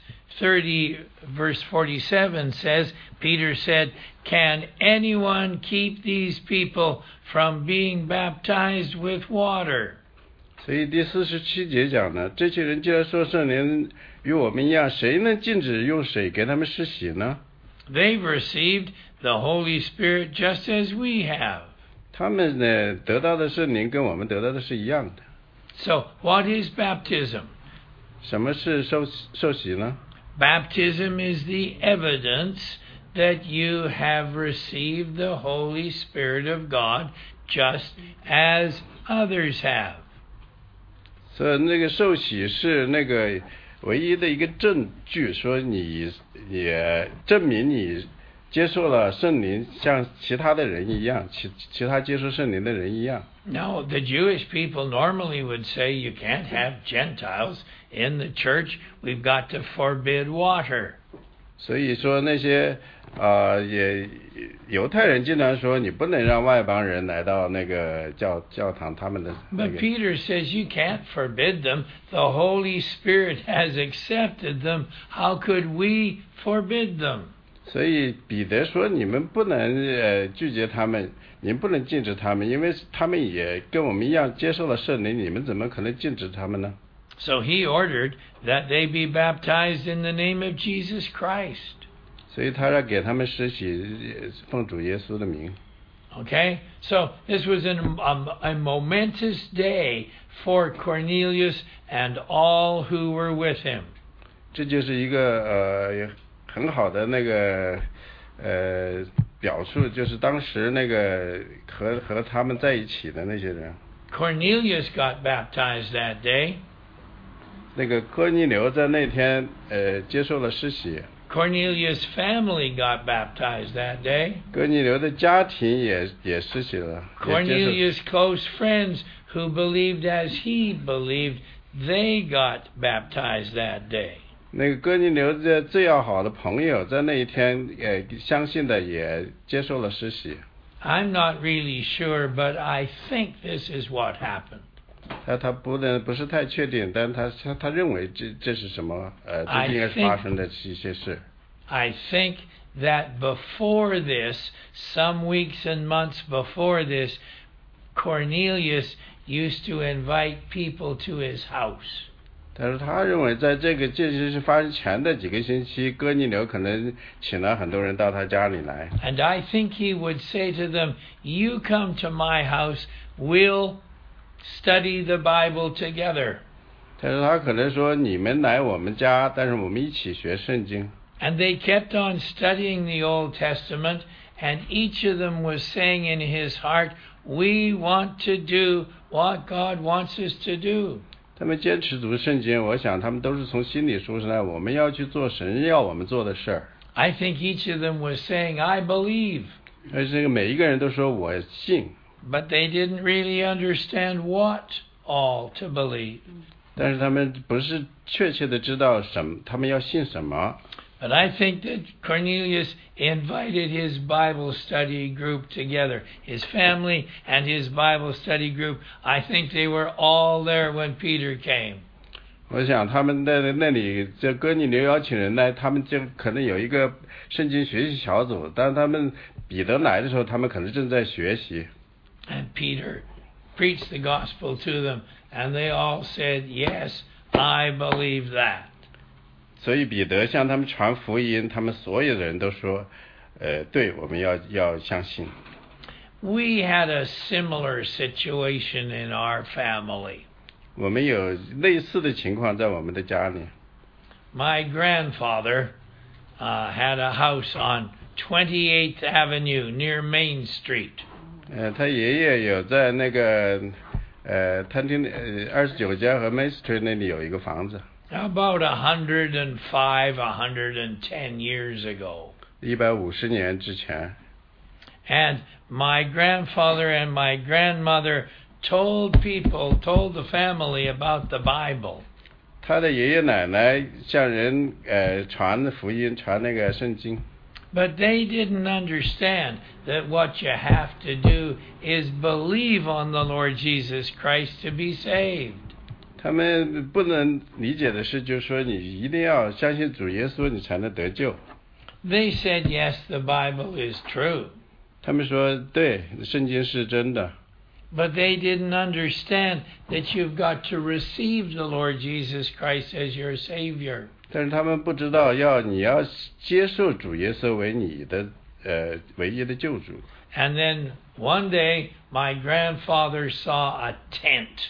47 says, Peter said, can anyone keep these people from being baptized with water? 所以第47节讲呢，这些人既然说圣灵与我们一样，谁能禁止用水给他们施洗呢？ They've received the Holy Spirit just as we have. 他们呢得到的圣灵跟我们得到的是一样的。 So what is baptism? 什么是受洗呢？ Baptism is the evidence that you have received the Holy Spirit of God just as others have. 所以那个受洗是那个唯一的一个证据，说你也证明你接受了圣灵，像其他的人一样，其他接受圣灵的人一样。 Now, the Jewish people normally would say you can't have Gentiles in the church. We've got to forbid water. 所以说那些也犹太人经常说你不能让外邦人来到那个教堂他们的那 But 个。 Peter says you can't forbid them. The Holy Spirit has accepted them. How could we forbid them? 所以彼得说你们不能拒绝他们，你们不能禁止他们，因为他们也跟我们一样接受了圣灵，你们怎么可能禁止他们呢？ So he ordered that they be baptized in the name of Jesus Christ. 所以他要给他们施洗，奉主耶稣的名。 Okay? So this was a momentous day for Cornelius and all who were with him. 这就是一个很好的那个表述，就是当时那个和他们在一起的那些人。 Cornelius got baptized that day. 那个哥尼流在那天接受了施洗。 Cornelius' family got baptized that day. 哥尼流的家庭也施洗了。 Cornelius' close friends who believed as he believed, they got baptized that day. 那个哥尼流的最要好的朋友在那一天相信的也接受了施洗。 I'm not really sure, but I think this is what happened. 他不是太确定，但他认为这是什么这应该是发生的一些事。 I think that before this, some weeks and months before this, Cornelius used to invite people to his house. 但是他认为在这件事发生前的几个星期，哥尼流可能请了很多人到他家里来。 And I think he would say to them, you come to my house, we'll study the Bible together. 但是他可能说你们来我们家，但是我们一起学圣经。 And they kept on studying the Old Testament, and each of them was saying in his heart, we want to do what God wants us to do. 他们坚持读圣经，我想他们都是从心里说出来，我们要去做神要我们做的事儿。 I think each of them was saying, I believe. 而这个每一个人都说我信， But they didn't really understand what all to believe. 但是他们不是确切的知道他们要信什么。 But I think that Cornelius invited his Bible study group together, his family and his Bible study group. I think they were all there when Peter came. 我想他们在那里，这哥尼流邀请人来，他们就可能有一个圣经学习小组，但他们彼得来的时候，他们可能正在学习。 And Peter preached the gospel to them, and they all said, yes, I believe that. 所以彼得向他们传福音，他们所有的人都说，对，我们要相信。 We had a similar situation in our family. 我们有类似的情况在我们的家里。 My grandfather had a house on 28th Avenue near Main Street. 他爷爷有在那个餐厅29家和 Main Street 那里有一个房子。 About 105, 110 years ago. 150年之前。 And my grandfather and my grandmother told the family about the Bible. 他的爷爷奶奶向人传福音，传那个圣经。 But they didn't understand that what you have to do is believe on the Lord Jesus Christ to be saved. 他们不能理解的是，就是说你一定要相信主耶稣，你才能得救。 They said, yes, the Bible is true. 他们说，对，圣经是真的。 But they didn't understand that you've got to receive the Lord Jesus Christ as your Savior. 但是他们不知道你要接受主耶稣为你的唯一的救主。 And then one day, my grandfather saw a tent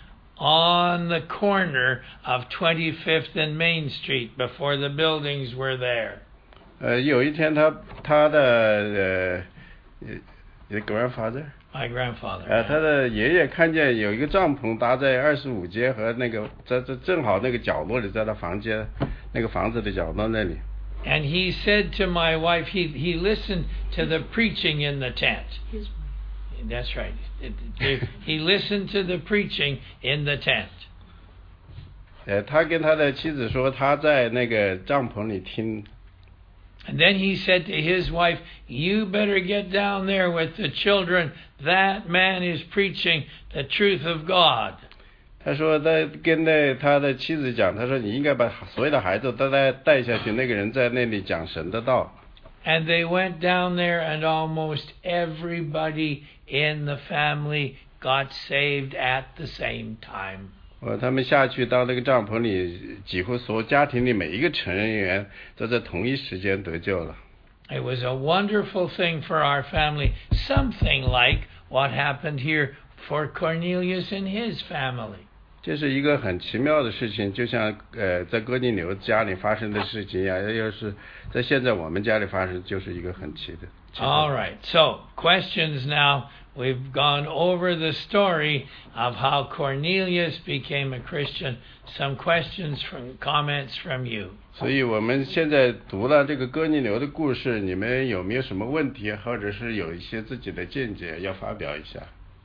on the corner of 25th and Main Street before the buildings were there. 有一天他的grandfather。 My grandfather. 他的爷爷看见有一个帐篷搭在25街和那个在正好那个角落里，在他房间那个房子的角落那里。 And he said to my wife, he listened to the preaching in the tent. That's right. He listened to the preaching in the tent. 他跟他的妻子说，他在那个帐篷里听。 And then he said to his wife, you better get down there with the children. That man is preaching the truth of God. 他说他跟他的妻子讲，他说你应该把所有的孩子都带下去，那个人在那里讲神的道。 And they went down there, and almost everybody in the family got saved at the same time. 他们下去到那个帐篷里，几乎所有家庭里每一个成员都在同一时间得救了。 It was a wonderful thing for our family, something like what happened here for Cornelius and his family. 这是一个很奇妙的事情，就像在哥尼流家里发生的事情呀，要是在现在我们家里发生，就是一个很奇的。 All right, so questions now. We've gone over the story of how Cornelius became a Christian. Some questions comments from you. 所以我们现在读了这个哥尼流的故事，你们有没有什么问题，或者是有一些自己的见解要发表一下？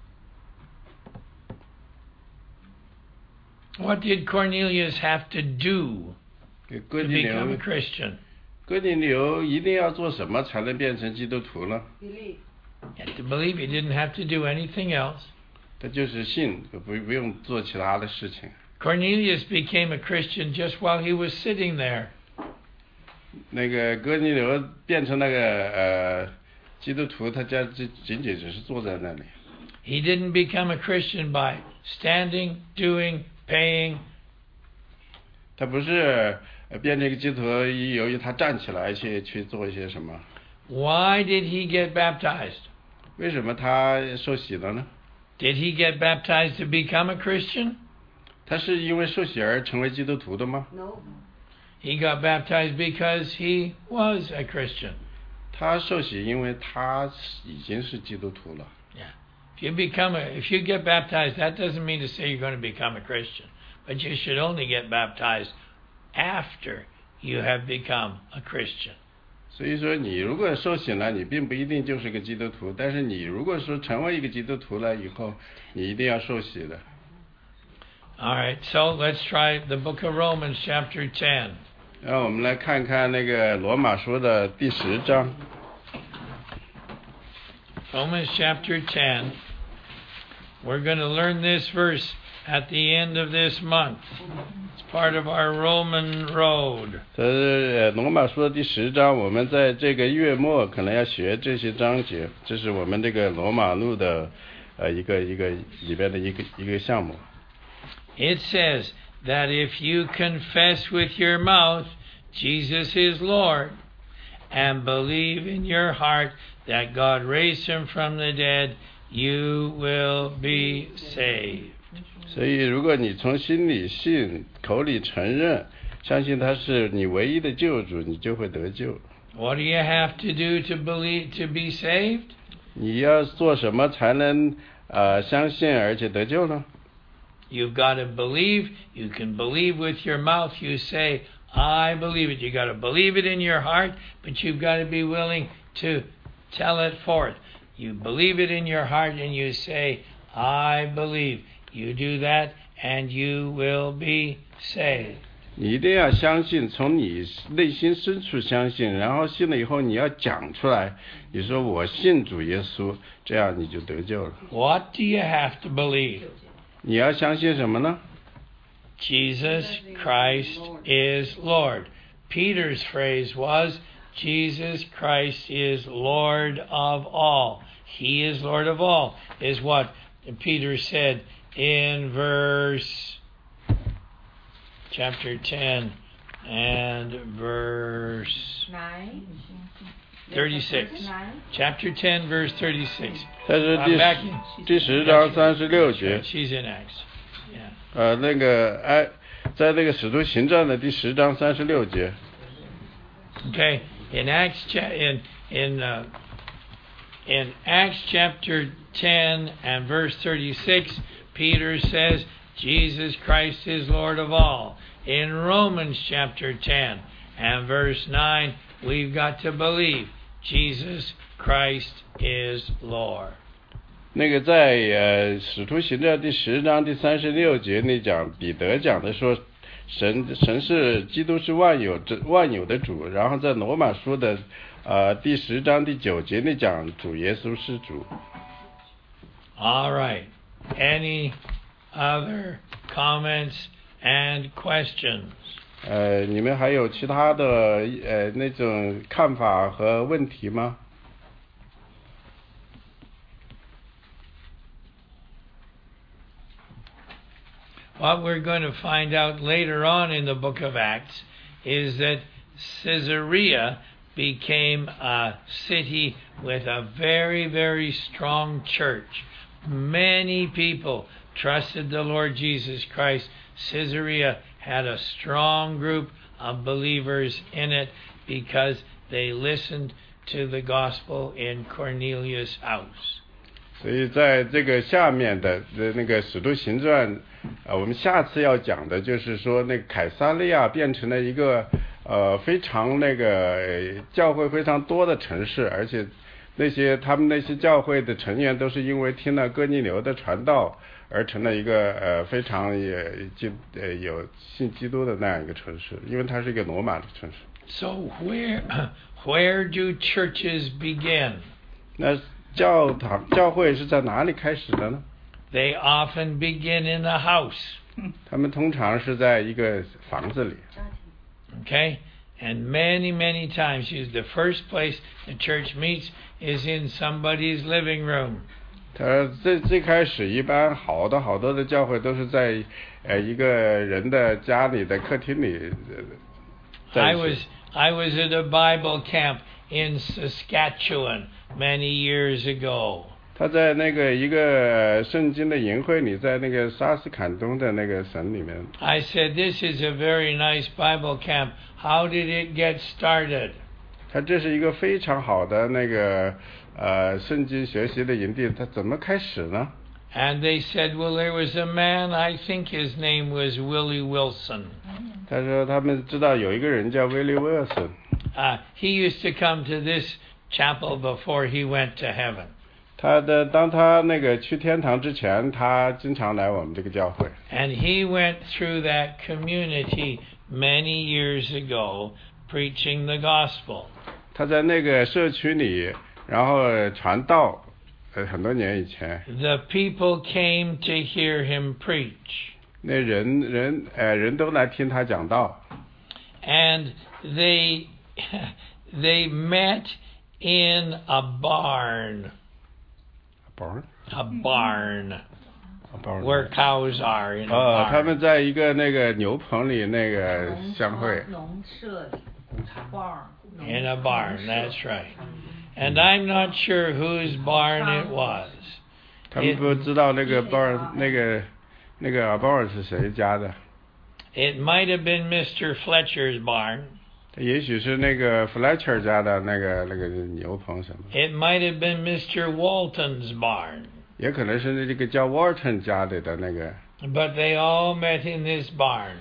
What did Cornelius have to do to 哥尼 become a 流， Christian? 哥尼流一定要做什么才能变成基督徒呢？ He had to believe. He didn't have to do anything else. 他就是信，不用做其他的事情。 Cornelius became a Christian just while he was sitting there. 那个哥尼流变成那个基督徒，他家仅仅只是坐在那里。 He didn't become a Christian by standing, doing, paying. 他不是变成一个基督徒，由于他站起来去做一些什么。 Why did he get baptized? 为什么他受洗了呢？ Did he get baptized to become a Christian? 他是因为受洗而成为基督徒的吗？ No. He got baptized because he was a Christian. 他受洗，因为他已经是基督徒了。 Yeah. If you get baptized, that doesn't mean to say you're going to become a Christian, but you should only get baptized after you have become a Christian. 所以说，你如果受洗了，你并不一定就是个基督徒。但是你如果说成为一个基督徒了以后，你一定要受洗的。 All right, so let's try the book of Romans, chapter 10. 让我们来看看那个罗马书的第10章。 Romans, chapter 10. We're going to learn this verse at the end of this month. It's part of our Roman road. 这是罗马书的第10章，我们在这个月末可能要学这些章节，这是我们这个罗马路的一个里边的一个项目。 It says that if you confess with your mouth Jesus is Lord and believe in your heart that God raised him from the dead, you will be saved. 所以如果你从心里信，口里承认，相信他是你唯一的救主，你就会得救。 What do you have to do to believe to be saved? 你要做什么才能相信而且得救呢？ You've got to believe. You can believe with your mouth. You say, I believe it. You got to believe it in your heart, but you've got to be willing to tell it forth. You believe it in your heart and you say, I believe. You do that and you will be saved. 你一定要相信，从你内心深处相信，然后信了以后你要讲出来，你说我信主耶稣，这样你就得救了。 What do you have to believe? 你要相信什么呢？ Jesus Christ is Lord. Peter's phrase was, Jesus Christ is Lord of all. He is Lord of all, is what Peter said in chapter 10 and verse 36. Chapter 10, verse 36. 在这 I'm back in. 第10章36节。 She's in Acts. Yeah. 在那个使徒行传的第10章36节。 Okay, in Acts in Acts chapter 10 and verse 36, Peter says Jesus Christ is Lord of all. In Romans chapter 10 and verse 9, we've got to believe Jesus Christ is Lord. 那个在使徒行传第10章第36节那讲，彼得讲的说，神是基督是万有的主，然后在罗马书的第10章第9节那讲主耶稣是主。 All right. Any other comments and questions? 你们还有其他的那种看法和问题吗？ What we're going to find out later on in the book of Acts is that Caesarea became a city with a very, very strong church. Many people trusted the Lord Jesus Christ. Caesarea had a strong group of believers in it because they listened to the gospel in Cornelius' house. 所以在这个下面的那个使徒行传，我们下次要讲的就是说，那个凯撒利亚变成了一个非常教会非常多的城市，而且他们那些教会的成员都是因为听了哥尼流的传道而成了一个非常有信基督的那样一个城市，因为它是一个罗马的城市。 So where do churches begin? 那教会是在哪里开始的呢？ They often begin in a house. 他们通常是在一个房子里。 Okay? And many, many times the first place the church meets is in somebody's living room. 他最开始一般好多的教会都是在一个人的家里的客厅里。 I was at a Bible camp in Saskatchewan many years ago. 他在那个一个圣经的营会里，在那个萨斯坎东的那个省里面。 I said, this is a very nice Bible camp. How did it get started? 他这是一个非常好的那个圣经学习的营地，它怎么开始呢？ And they said, well, there was a man, I think his name was Willie Wilson. 他说他们知道有一个人叫威利威尔森。 He used to come to this chapel before he went to heaven. 当他那个去天堂之前，他经常来我们这个教会。 And he went through that community many years ago preaching the gospel. 他在那个社区里，然后传道，很多年以前。 The people came to hear him preach. 那人都来听他讲道。 And they met in a barn. A barn. Where cows are in a barn. 他们在一个那个牛棚里那个相会。 农舍里 barn. In a barn, that's right. And I'm not sure whose barn it was. 他们不知道那个 barn 那个 barn 是谁家的。 It might have been Mr. Fletcher's barn. 也许是那个 Fletcher 家的那个牛棚什么。 It might have been Mr. Walton's barn. 也可能是那个叫 Walton 家里的那个。 But they all met in this barn.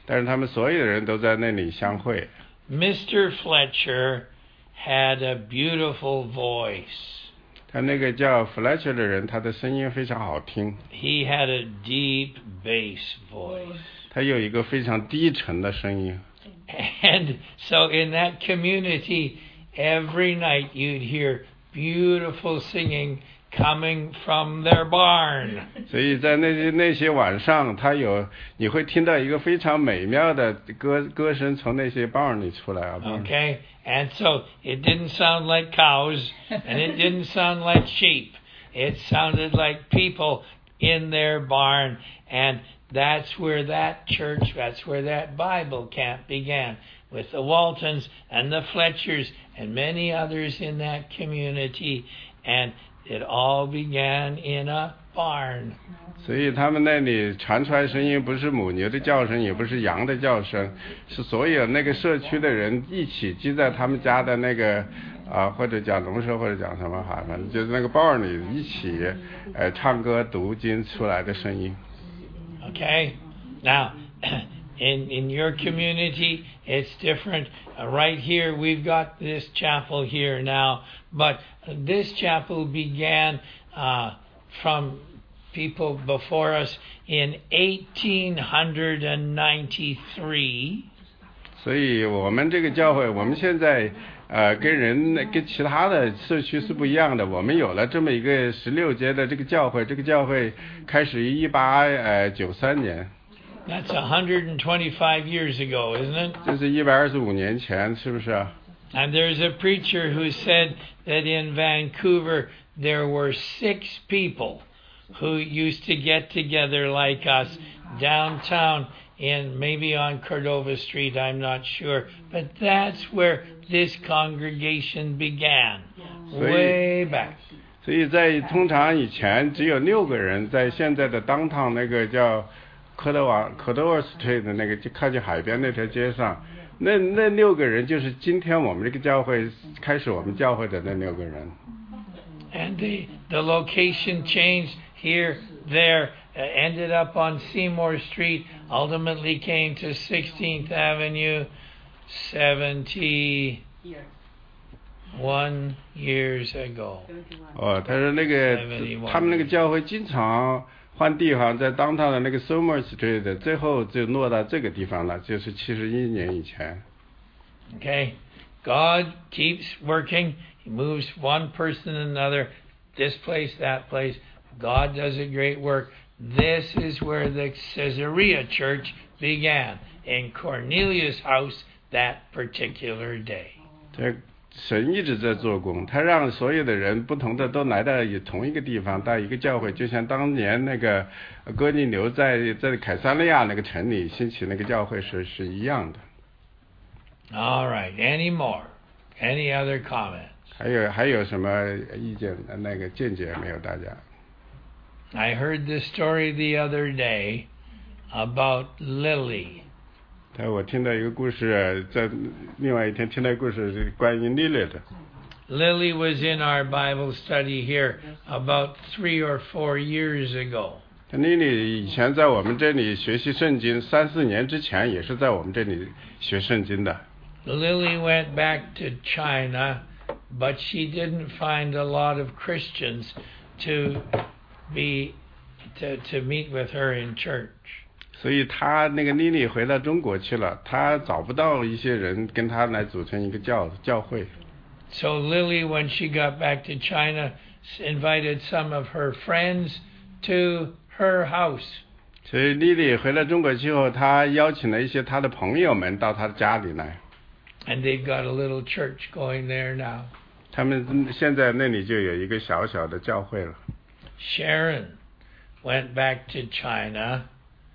但是他们所有的人都在那里相会。 Mr. Fletcher had a beautiful voice. 他那个叫 Fletcher 的人，他的声音非常好听。 He had a deep bass voice. 他有一个非常低沉的声音。 And so in that community, every night you'd hear beautiful singing coming from their barn. 所以在那些晚上，你会听到一个非常美妙的歌声从那些 barn 里出来啊。 Okay, and so it didn't sound like cows, and it didn't sound like sheep. It sounded like people in their barn, and that's where that church, that's where that Bible camp began, with the Waltons and the Fletchers and many others in that community, and it all began in a barn. 所以他们那里传出来声音不是母牛的叫声，也不是羊的叫声，是所有那个社区的人一起聚在他们家的那个或者讲农舍或者讲什么反正就是那个 barn 里一起唱歌读经出来的声音。 Okay, now in your community it's different. Right here we've got this chapel here now, but this chapel began from people before us in 1893. 所以我们这个教会，我们现在跟其他的社区是不一样的。我们有了这么一个16节的这个教会，这个教会开始于1893年。 That's 125 years ago, isn't it? 这是125年前，是不是啊？ And there's a preacher who said that in Vancouver there were 6 people who used to get together like us downtown in maybe on Cordova Street, I'm not sure. But that's where this congregation began, way back. 所以在通常以前只有6个人，在现在的downtown那个叫Cordova Street 的那个就靠近海边那条街上，那6个人就是今天我们这个教会开始我们教会的那6个人。 And the location changed here, there, ended up on Seymour Street, ultimately came to 16th Avenue, 71 years ago. 他说那个他们那个教会经常换地方，在downtown的那个 Seymour Street 最后就落到这个地方了，就是71年以前。 Okay, God keeps working. He moves one person and another, this place, that place. God does a great work. This is where the Caesarea church began, in Cornelius' house that particular day. 神一直在做工，他让所有的人不同的都来到同一个地方，到一个教会，就像当年那个哥尼流在凯撒利亚那个城里兴起那个教会是一样的。 All right, any more? Any other comments? 还有什么意见那个见解没有大家？ I heard this story the other day about Lily. 我听到一个故事，在另外一天听到一个故事是关于 Lily 的。 Lily was in our Bible study here about 3 or 4 years ago. Lily 以前在我们这里学习圣经，3、4年之前也是在我们这里学圣经的。 Lily went back to China, but she didn't find a lot of Christians to meet with her in church. 所以他那个 Lily 回到中国去了，他找不到一些人跟他来组成一个教会。 So Lily, when she got back to China, invited some of her friends to her house. 所以 Lily 回到中国之后，他邀请了一些他的朋友们到他的家里来。 And they've got a little church going there now. 他们现在那里就有一个小小的教会了。 Sharon went back to China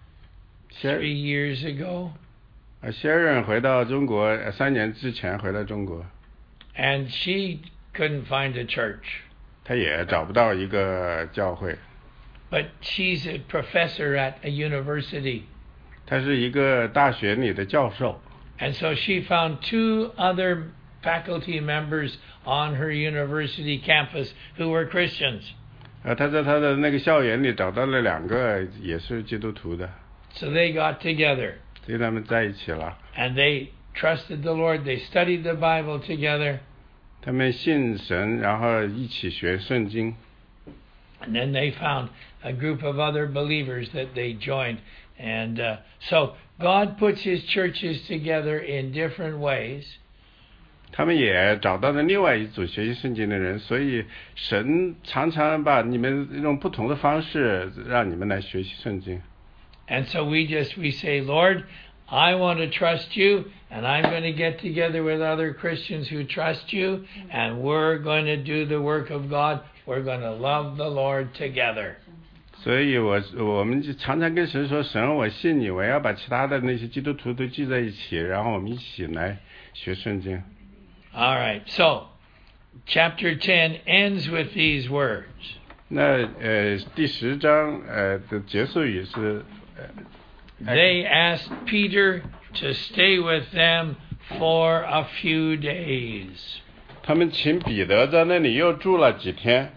3 years ago. Sharon 回到中国3年之前回到中国。 And she couldn't find a church. 她也找不到一个教会。 But she's a professor at a university. 她是一个大学里的教授。 And so she found 2 other faculty members on her university campus who were Christians. 她在她的那个校园里找到了2个也是基督徒的。 So they got together. 所以他们在一起了。 And they trusted the Lord. They studied the Bible together. 他们信神，然后一起学圣经。 And then they found a group of other believers that they joined. And so God puts his churches together in different ways. 他们也找到了另外一组学习圣经的人，所以神常常把你们用不同的方式让你们来学习圣经。 And so we say, Lord, I want to trust you, and I'm going to get together with other Christians who trust you, and we're going to do the work of God. We're going to love the Lord together. 所以我们就常常跟神说，神，我信你，我要把其他的那些基督徒都聚在一起，然后我们一起来学圣经。 All right, so chapter 10 ends with these words. 那第10章的结束语是 They asked Peter to stay with them for a few days. 他们请彼得在那里又住了几天。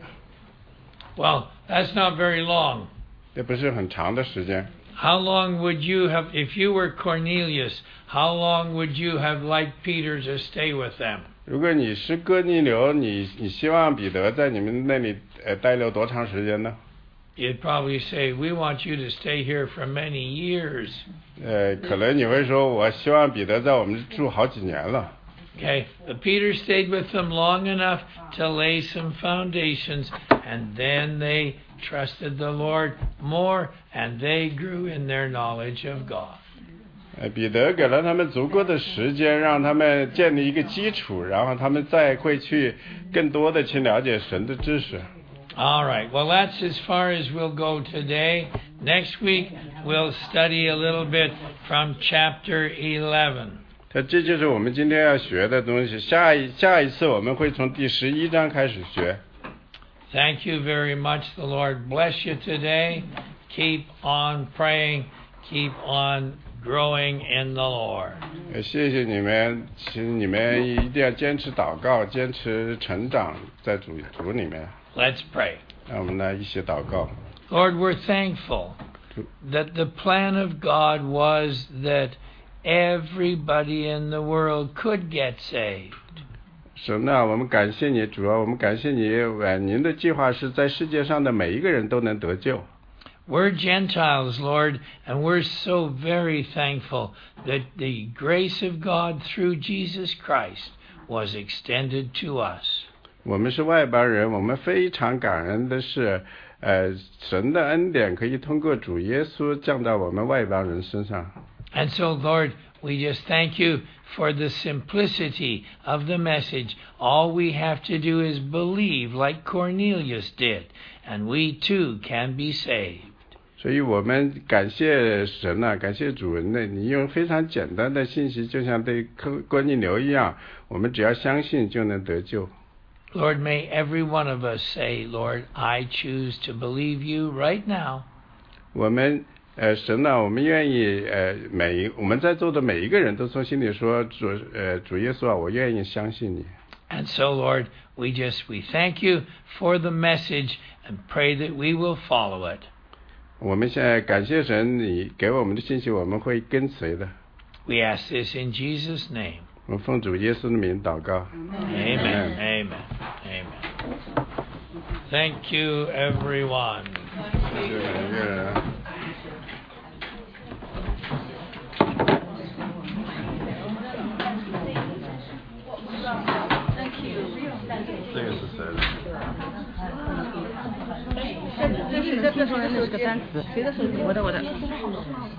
Well, that's not very long. 这不是很长的时间。 How long would you have, if you were Cornelius, how long would you have liked Peter to stay with them? 如果你是哥尼流，你希望彼得在你们那里待留多长时间呢？ You'd probably say, we want you to stay here for many years. 可能你会说，我希望彼得在我们住好几年了。 Okay, but Peter stayed with them long enough to lay some foundations, and then they trusted the Lord more, and they grew in their knowledge of God. 彼得给了他们足够的时间，让他们建立一个基础，然后他们再会去更多的去了解神的知识。 All right, well, that's as far as we'll go today. Next week, we'll study a little bit from chapter 11. 这就是我们今天要学的东西。下一次我们会从第11章开始学。 Thank you very much. The Lord bless you today. Keep on praying. Keep on growing in the Lord. 谢谢你们，请你们一定要坚持祷告，坚持成长在主里面。 Let's pray. 让我们来一起祷告。 Lord, we're thankful that the plan of God was that everybody in the world could get saved. 神啊，我们感谢你，主啊，我们感谢你，您的计划是在世界上的每一个人都能得救。 We're Gentiles, Lord, and we're so very thankful that the grace of God through Jesus Christ was extended to us. 我们是外邦人，我们非常感恩的是，神的恩典可以通过主耶稣降到我们外邦人身上。 And so, Lord, we just thank you for the simplicity of the message. All we have to do is believe like Cornelius did, and we too can be saved. 所以我们感谢神啊，感谢主人呢，你用非常简单的信息，就像对哥尼流一样，我们只要相信就能得救。 Lord, may every one of us say, Lord, I choose to believe you right now. 我们神啊，我们愿意我们在座的每一个人都从心里说，主耶稣啊，我愿意相信你。 And so, Lord, we thank you for the message and pray that we will follow it. 我们现在感谢神，你给我们的信息，我们会跟随的。 We ask this in Jesus' name. 我奉主耶稣的名祷告。 Amen. Amen. Amen. Thank you, everyone. 谢谢每个人。这个是谁的？ 这是个单词，我的。